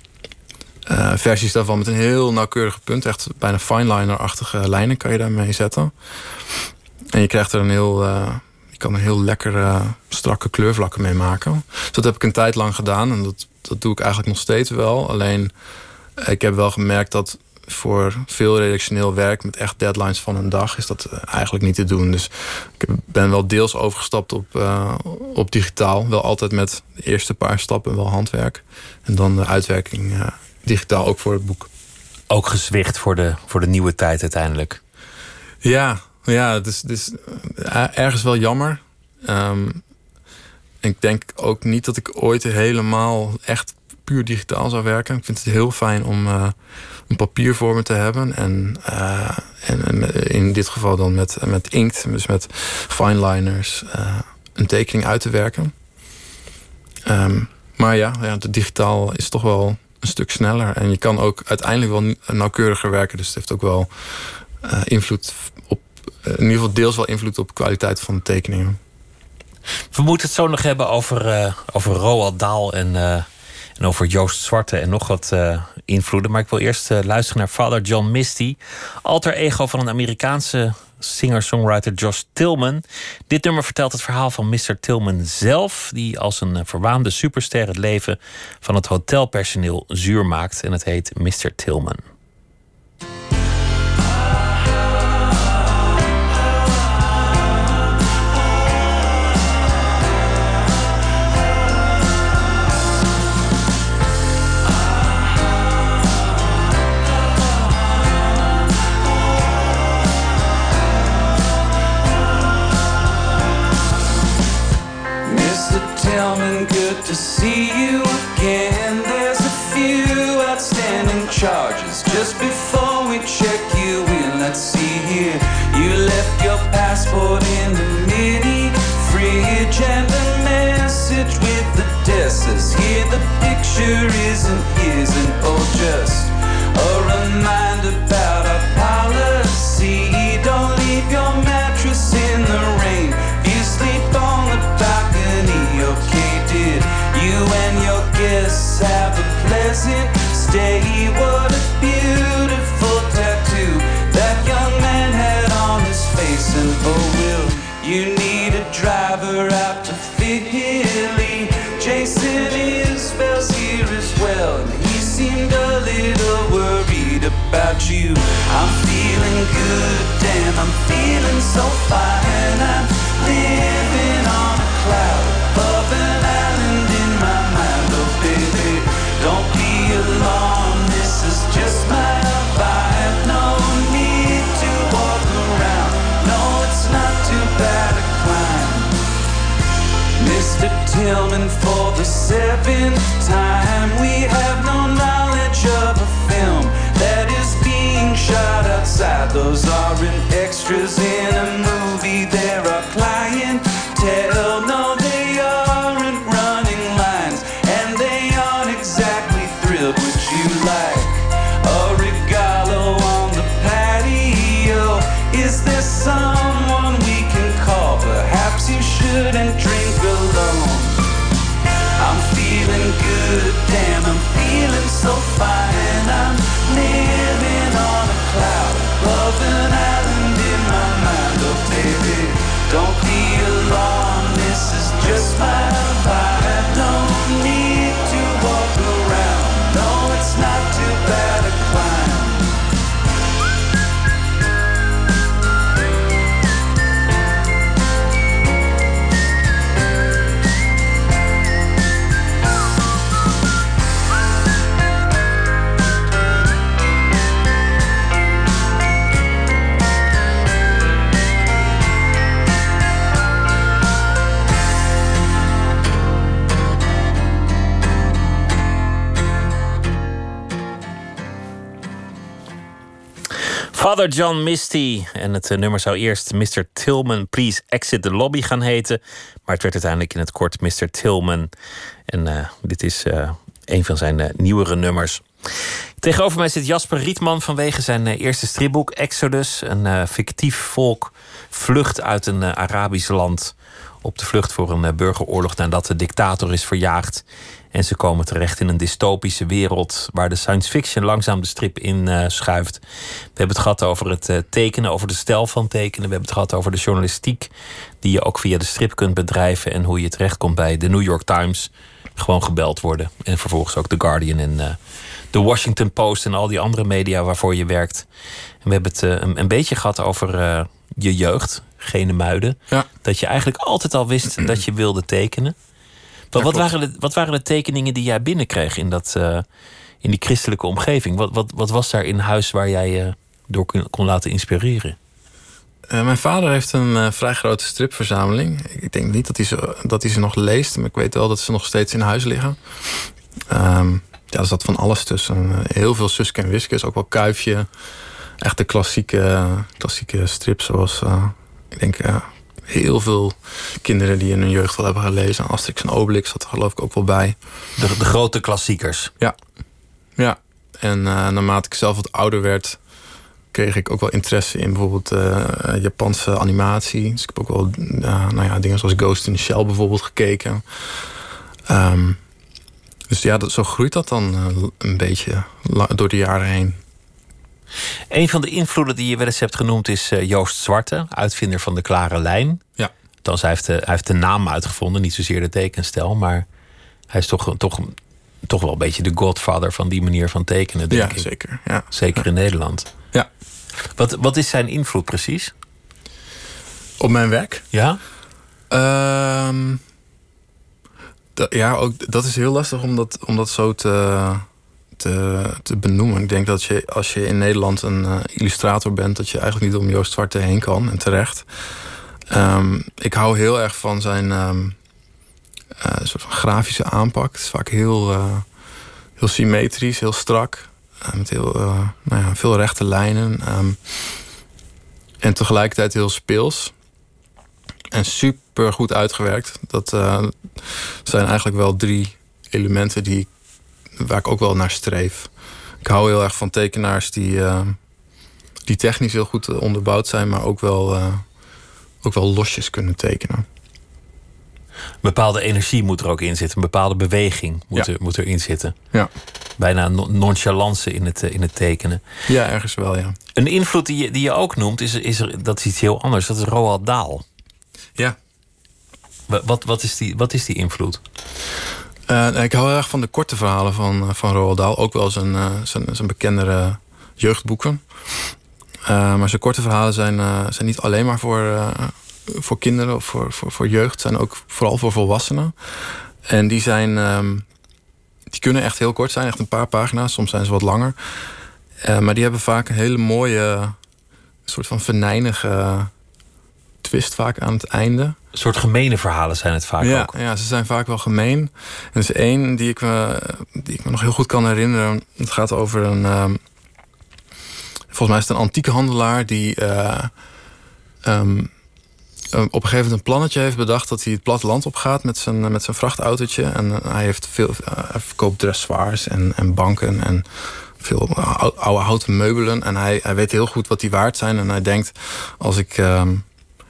Uh, versies daarvan met een heel nauwkeurige punt. Echt bijna fineliner-achtige lijnen kan je daarmee zetten. En je krijgt er een heel, uh, je kan er heel lekkere, strakke kleurvlakken mee maken. Dus dat heb ik een tijd lang gedaan. En dat, dat doe ik eigenlijk nog steeds wel. Alleen, ik heb wel gemerkt dat voor veel redactioneel werk met echt deadlines van een dag is dat eigenlijk niet te doen. Dus ik ben wel deels overgestapt op, uh, op digitaal. Wel altijd met de eerste paar stappen wel handwerk. En dan de uitwerking Uh, digitaal ook voor het boek. Ook gezwicht voor de, voor de nieuwe tijd uiteindelijk. Ja, ja, het is, het is ergens wel jammer. Um, ik denk ook niet dat ik ooit helemaal echt puur digitaal zou werken. Ik vind het heel fijn om uh, een papiervorm te hebben. En, uh, en, en in dit geval dan met, met inkt, dus met fineliners, uh, een tekening uit te werken. Um, maar ja, ja, het digitaal is toch wel een stuk sneller. En je kan ook uiteindelijk wel nauwkeuriger werken. Dus het heeft ook wel uh, invloed op, uh, in ieder geval deels wel invloed op de kwaliteit van de tekeningen. We moeten het zo nog hebben over, uh, over Roald Dahl en, uh, en over Joost Zwarte en nog wat uh, invloeden. Maar ik wil eerst uh, luisteren naar Father John Misty, alter ego van een Amerikaanse singer-songwriter Josh Tillman. Dit nummer vertelt het verhaal van mister Tillman zelf, die als een verwaande superster het leven van het hotelpersoneel zuur maakt. En het heet mister Tillman. Tillman, good to see you again. There's a few outstanding charges. Just before we check you in, let's see here. You left your passport in the mini fridge and a message with the desk says here the picture isn't isn't oh just a reminder about our policy. Don't leave your mattress in the rain. You sleep on the balcony. Okay, did you and your guests have a pleasant stay? What a beautiful tattoo that young man had on his face. And oh, will you need a driver out to Philly? Jason Isbell's here as well, and he seemed a little worried about you. I'm feeling good, damn, I'm feeling so fine. I'm living on a cloud above an island in my mind. Oh baby, don't be alarmed, this is just my vibe. No need to walk around, no it's not too bad a climb. mister Tillman, for the seventh time, we have no knowledge of a film that is being shot outside. Those aren't extras in a movie, there are clientele. No, they aren't running lines, and so fine. I'm living on a cloud above an island in my mind. Oh baby, don't be alarmed, this is just my vibe. Don't need to walk around, no, it's not too bad a climb. Father John Misty. En het uh, nummer zou eerst mister Tillman, Please Exit the Lobby gaan heten. Maar het werd uiteindelijk in het kort mister Tillman. En uh, dit is uh, een van zijn uh, nieuwere nummers. Tegenover mij zit Jasper Rietman vanwege zijn uh, eerste stripboek Exodus. Een uh, fictief volk vlucht uit een uh, Arabisch land. Op de vlucht voor een uh, burgeroorlog nadat de dictator is verjaagd. En ze komen terecht in een dystopische wereld waar de science fiction langzaam de strip in uh, schuift. We hebben het gehad over het uh, tekenen, over de stijl van tekenen. We hebben het gehad over de journalistiek die je ook via de strip kunt bedrijven. En hoe je terechtkomt bij de New York Times. Gewoon gebeld worden. En vervolgens ook The Guardian en uh, de Washington Post en al die andere media waarvoor je werkt. En we hebben het uh, een, een beetje gehad over uh, je jeugd, Genemuiden. Ja. Dat je eigenlijk altijd al wist dat je wilde tekenen. Wat, wat, waren de, wat waren de tekeningen die jij binnenkreeg in, dat, uh, in die christelijke omgeving? Wat, wat, wat was daar in huis waar jij je uh, door kon, kon laten inspireren? Uh, mijn vader heeft een uh, vrij grote stripverzameling. Ik denk niet dat hij, ze, dat hij ze nog leest, maar ik weet wel dat ze nog steeds in huis liggen. Um, ja, er zat van alles tussen. Uh, heel veel Suske en Wiske, ook wel Kuifje. Echt de klassieke, klassieke strips zoals, uh, ik denk... Uh, heel veel kinderen die in hun jeugd wel hebben gelezen. Asterix en Obelix zat er geloof ik ook wel bij. De, de grote klassiekers. Ja. Ja. En uh, naarmate ik zelf wat ouder werd, kreeg ik ook wel interesse in bijvoorbeeld uh, Japanse animatie. Dus ik heb ook wel uh, nou ja, dingen zoals Ghost in the Shell bijvoorbeeld gekeken. Um, dus ja, dat, zo groeit dat dan uh, een beetje door de jaren heen. Een van de invloeden die je wel eens hebt genoemd is uh, Joost Zwarte, uitvinder van de klare lijn. Ja. Althans, hij heeft, de, hij heeft de naam uitgevonden, niet zozeer de tekenstijl, maar hij is toch, toch, toch wel een beetje de godfather van die manier van tekenen, denk ja, ik. Zeker. Ja, zeker in Nederland. Ja. Wat, wat is zijn invloed precies? Op mijn werk? Ja. Um, d- ja, ook dat is heel lastig om dat, om dat zo te... Te, te benoemen. Ik denk dat je, als je in Nederland een uh, illustrator bent, dat je eigenlijk niet om Joost Zwarte heen kan. En terecht. Um, ik hou heel erg van zijn um, uh, soort van grafische aanpak. Het is vaak heel, uh, heel symmetrisch, heel strak. Uh, met heel, uh, nou ja, veel rechte lijnen. Um, en tegelijkertijd heel speels. En super goed uitgewerkt. Dat uh, zijn eigenlijk wel drie elementen die waar ik ook wel naar streef. Ik hou heel erg van tekenaars die, uh, die technisch heel goed onderbouwd zijn, maar ook wel, uh, ook wel losjes kunnen tekenen. Een bepaalde energie moet er ook in zitten. Een bepaalde beweging moet, ja. er, moet erin zitten. Ja. Bijna nonchalance in het, in het tekenen. Ja, ergens wel, ja. Een invloed die je, die je ook noemt, is, is er, dat is iets heel anders. Dat is Roald Dahl. Ja. Wat, wat, is, die, wat is die invloed? Uh, ik hou heel erg van de korte verhalen van, van Roald Dahl. Ook wel zijn, uh, zijn, zijn bekendere jeugdboeken. Uh, maar zijn korte verhalen zijn, uh, zijn niet alleen maar voor, uh, voor kinderen of voor, voor, voor jeugd. Zijn ook vooral voor volwassenen. En die zijn... Um, die kunnen echt heel kort zijn. Echt een paar pagina's. Soms zijn ze wat langer. Uh, maar die hebben vaak een hele mooie... soort van venijnige twist vaak aan het einde. Een soort gemene verhalen zijn het vaak ja, ook. Ja, ze zijn vaak wel gemeen. En er is één die ik me, die ik me nog heel goed kan herinneren. Het gaat over een... Um, volgens mij is het een antieke handelaar die... Uh, um, op een gegeven moment een plannetje heeft bedacht dat hij het platteland opgaat met zijn, met zijn vrachtautootje. En hij heeft veel, uh, hij verkoopt dressoirs en, en banken en veel oude houten meubelen. En hij, hij weet heel goed wat die waard zijn. En hij denkt, als ik, um,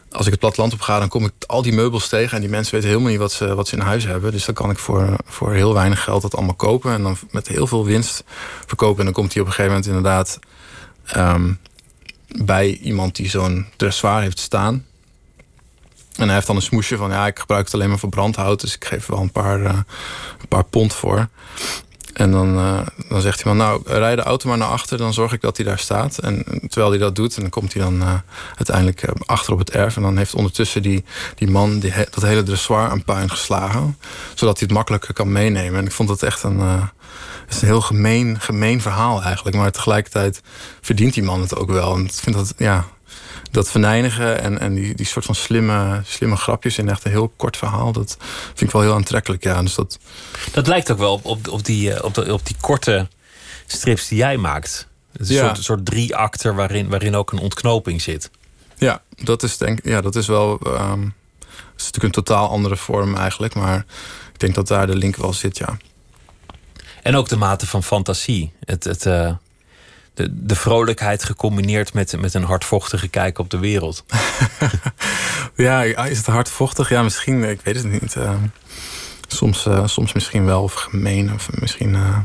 als ik het platteland op ga, dan kom ik al die meubels tegen. En die mensen weten helemaal niet wat ze, wat ze in huis hebben. Dus dan kan ik voor, voor heel weinig geld dat allemaal kopen. En dan met heel veel winst verkopen. En dan komt hij op een gegeven moment inderdaad um, bij iemand die zo'n dressoir heeft staan. En hij heeft dan een smoesje van, ja, ik gebruik het alleen maar voor brandhout. Dus ik geef er wel een paar, uh, een paar pond voor. En dan, uh, dan zegt hij van, nou, rij de auto maar naar achter. Dan zorg ik dat hij daar staat. En terwijl hij dat doet, en dan komt hij dan uh, uiteindelijk uh, achter op het erf. En dan heeft ondertussen die, die man die he, dat hele dressoir aan puin geslagen. Zodat hij het makkelijker kan meenemen. En ik vond dat echt een, uh, het is een heel gemeen, gemeen verhaal eigenlijk. Maar tegelijkertijd verdient die man het ook wel. En ik vind dat, ja... Dat venijnigen en, en die, die soort van slimme, slimme grapjes in echt een heel kort verhaal, dat vind ik wel heel aantrekkelijk. Ja. Dus dat... dat lijkt ook wel op, op, op, die, op, de, op die korte strips die jij maakt. Het is ja. een soort, soort drie-acter waarin, waarin ook een ontknoping zit. Ja, dat is, denk, ja, dat is wel. Um, het is natuurlijk een totaal andere vorm eigenlijk, maar ik denk dat daar de link wel zit, ja. En ook de mate van fantasie. Het. het uh... De, de vrolijkheid gecombineerd met, met een hardvochtige kijk op de wereld. Ja, is het hardvochtig? Ja, misschien. Ik weet het niet. Uh, soms, uh, soms misschien wel. Of gemeen. Of misschien... Uh...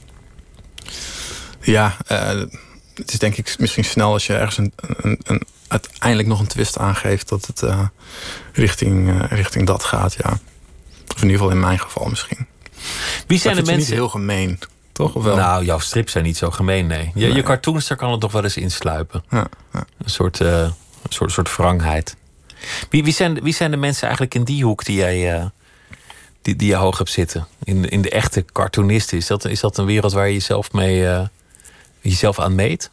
Ja, uh, het is denk ik misschien snel als je ergens een, een, een, uiteindelijk nog een twist aangeeft... dat het uh, richting, uh, richting dat gaat, ja. Of in ieder geval in mijn geval misschien. Wie zijn de mensen... niet heel gemeen... Toch, of wel? Nou, jouw strips zijn niet zo gemeen, nee. Je, nee. je cartoons, daar kan het toch wel eens insluipen. Ja, ja. Een soort, uh, een soort, soort wrangheid. Wie, wie, zijn, wie zijn de mensen eigenlijk in die hoek die jij, uh, die, die je hoog hebt zitten? In, in de echte cartoonisten. Is dat, is dat een wereld waar je jezelf, mee, uh, jezelf aan meet?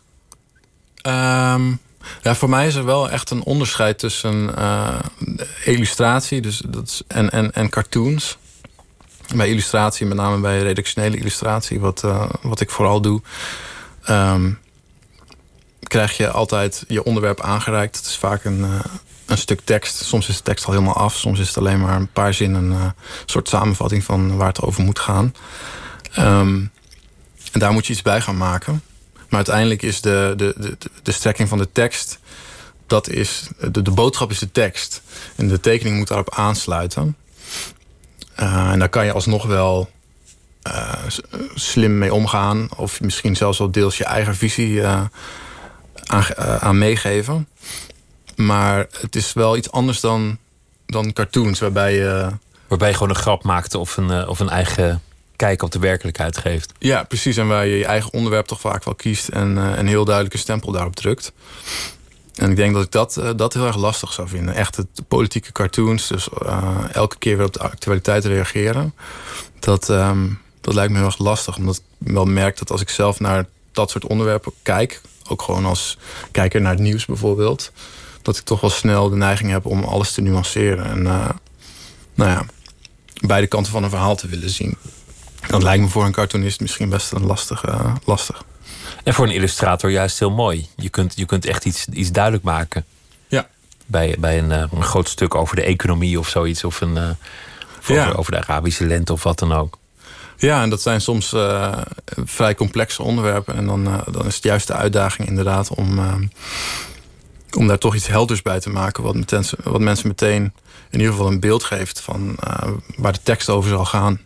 Um, ja, voor mij is er wel echt een onderscheid tussen uh, illustratie dus dat is, en, en, en cartoons. Bij illustratie, met name bij redactionele illustratie, wat, uh, wat ik vooral doe, um, krijg je altijd je onderwerp aangereikt. Het is vaak een, uh, een stuk tekst. Soms is de tekst al helemaal af. Soms is het alleen maar een paar zinnen, een uh, soort samenvatting van waar het over moet gaan. Um, en daar moet je iets bij gaan maken. Maar uiteindelijk is de, de, de, de strekking van de tekst, dat is, de, de boodschap is de tekst. En de tekening moet daarop aansluiten. Uh, en daar kan je alsnog wel uh, slim mee omgaan. Of misschien zelfs wel deels je eigen visie uh, aan, uh, aan meegeven. Maar het is wel iets anders dan, dan cartoons. Waarbij je, waarbij je gewoon een grap maakt of een, uh, of een eigen kijk op de werkelijkheid geeft. Ja, precies. En waar je je eigen onderwerp toch vaak wel kiest. En uh, een heel duidelijke stempel daarop drukt. En ik denk dat ik dat, uh, dat heel erg lastig zou vinden. Echt de politieke cartoons. Dus uh, elke keer weer op de actualiteit reageren. Dat, um, dat lijkt me heel erg lastig. Omdat ik wel merk dat als ik zelf naar dat soort onderwerpen kijk. Ook gewoon als kijker naar het nieuws bijvoorbeeld. Dat ik toch wel snel de neiging heb om alles te nuanceren. En uh, nou ja, beide kanten van een verhaal te willen zien. Dat lijkt me voor een cartoonist misschien best een lastig. Uh, lastig. En voor een illustrator juist heel mooi. Je kunt, je kunt echt iets, iets duidelijk maken. Ja. Bij, bij een, een groot stuk over de economie of zoiets. Of een, uh, of ja. over, over de Arabische lente of wat dan ook. Ja, en dat zijn soms uh, vrij complexe onderwerpen. En dan, uh, dan is het juist de uitdaging inderdaad om, uh, om daar toch iets helders bij te maken. Wat, met, wat mensen meteen in ieder geval een beeld geeft van uh, waar de tekst over zal gaan.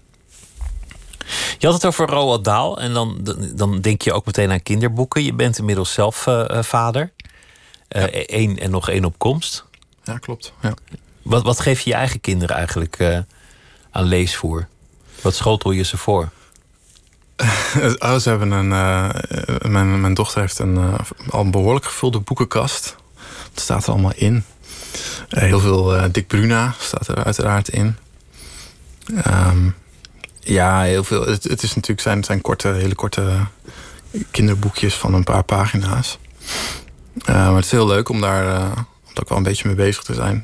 Je had het over Roald Dahl en dan, dan denk je ook meteen aan kinderboeken. Je bent inmiddels zelf uh, vader. Uh, ja. Eén en nog één op komst. Ja, klopt. Ja. Wat, wat geef je je eigen kinderen eigenlijk uh, aan leesvoer? Wat schotel je ze voor? Oh, ze hebben een, uh, mijn, mijn dochter heeft een, uh, al een behoorlijk gevulde boekenkast. Dat staat er allemaal in. Uh, heel veel uh, Dick Bruna staat er uiteraard in. Um, Ja, heel veel. Het, het is natuurlijk zijn, zijn korte, hele korte kinderboekjes van een paar pagina's. Uh, maar het is heel leuk om daar, uh, om daar ook wel een beetje mee bezig te zijn.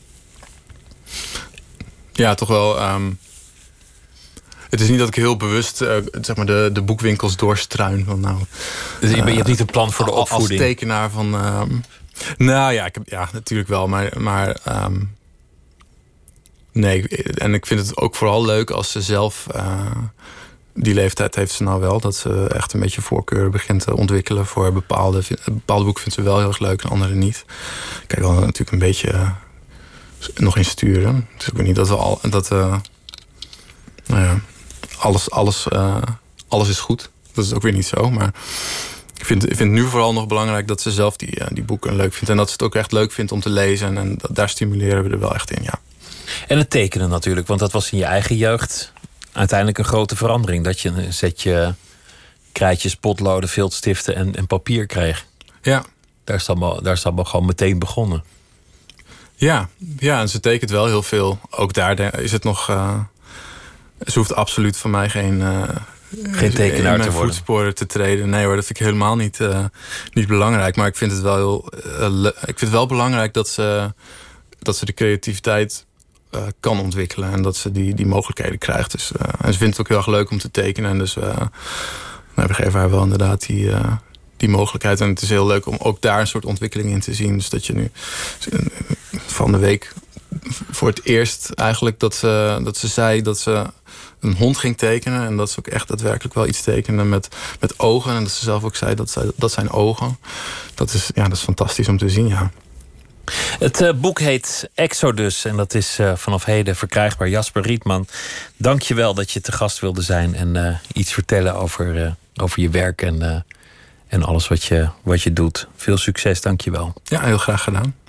Ja, toch wel. Um, het is niet dat ik heel bewust uh, zeg maar de, de boekwinkels doorstruin. Van, nou, dus je, uh, je hebt niet een plan voor de opvoeding? Als tekenaar van. Um, nou ja, ik heb, ja, natuurlijk wel. Maar. maar um, Nee, en ik vind het ook vooral leuk als ze zelf uh, die leeftijd heeft ze nou wel. Dat ze echt een beetje voorkeur begint te ontwikkelen voor bepaalde... Bepaalde boeken vindt ze wel heel erg leuk en andere niet. Kijk, wel natuurlijk een beetje uh, nog in sturen. Het is ook niet dat we al... Dat, uh, nou ja, alles, alles, uh, alles is goed. Dat is ook weer niet zo, maar... Ik vind, ik vind nu vooral nog belangrijk dat ze zelf die, uh, die boeken leuk vindt. En dat ze het ook echt leuk vindt om te lezen. En, en daar stimuleren we er wel echt in, ja. En het tekenen natuurlijk, want dat was in je eigen jeugd uiteindelijk een grote verandering. Dat je een setje krijtjes, potloden, viltstiften en, en papier kreeg. Ja. Daar is het allemaal, daar is het allemaal gewoon meteen begonnen. Ja, ja, en ze tekent wel heel veel. Ook daar is het nog... Uh, ze hoeft absoluut van mij geen... Uh, Geen tekenaar in mijn te worden. voetsporen te treden. Nee hoor, dat vind ik helemaal niet, uh, niet belangrijk. Maar ik vind het wel heel... Uh, le- ik vind het wel belangrijk dat ze, dat ze de creativiteit uh, kan ontwikkelen. En dat ze die, die mogelijkheden krijgt. Dus, uh, en ze vindt het ook heel erg leuk om te tekenen. En dus uh, nou, we geven haar wel inderdaad die, uh, die mogelijkheid. En het is heel leuk om ook daar een soort ontwikkeling in te zien. Dus dat je nu van de week voor het eerst eigenlijk dat ze, dat ze zei dat ze een hond ging tekenen. En dat ze ook echt daadwerkelijk wel iets tekende met, met ogen. En dat ze zelf ook zei dat, zij, dat zijn ogen. Dat is, ja, dat is fantastisch om te zien, ja. Het uh, boek heet Exodus en dat is uh, vanaf heden verkrijgbaar. Jasper Rietman, dank je wel dat je te gast wilde zijn en uh, iets vertellen over, uh, over je werk en, uh, en alles wat je, wat je doet. Veel succes, dank je wel. Ja, heel graag gedaan.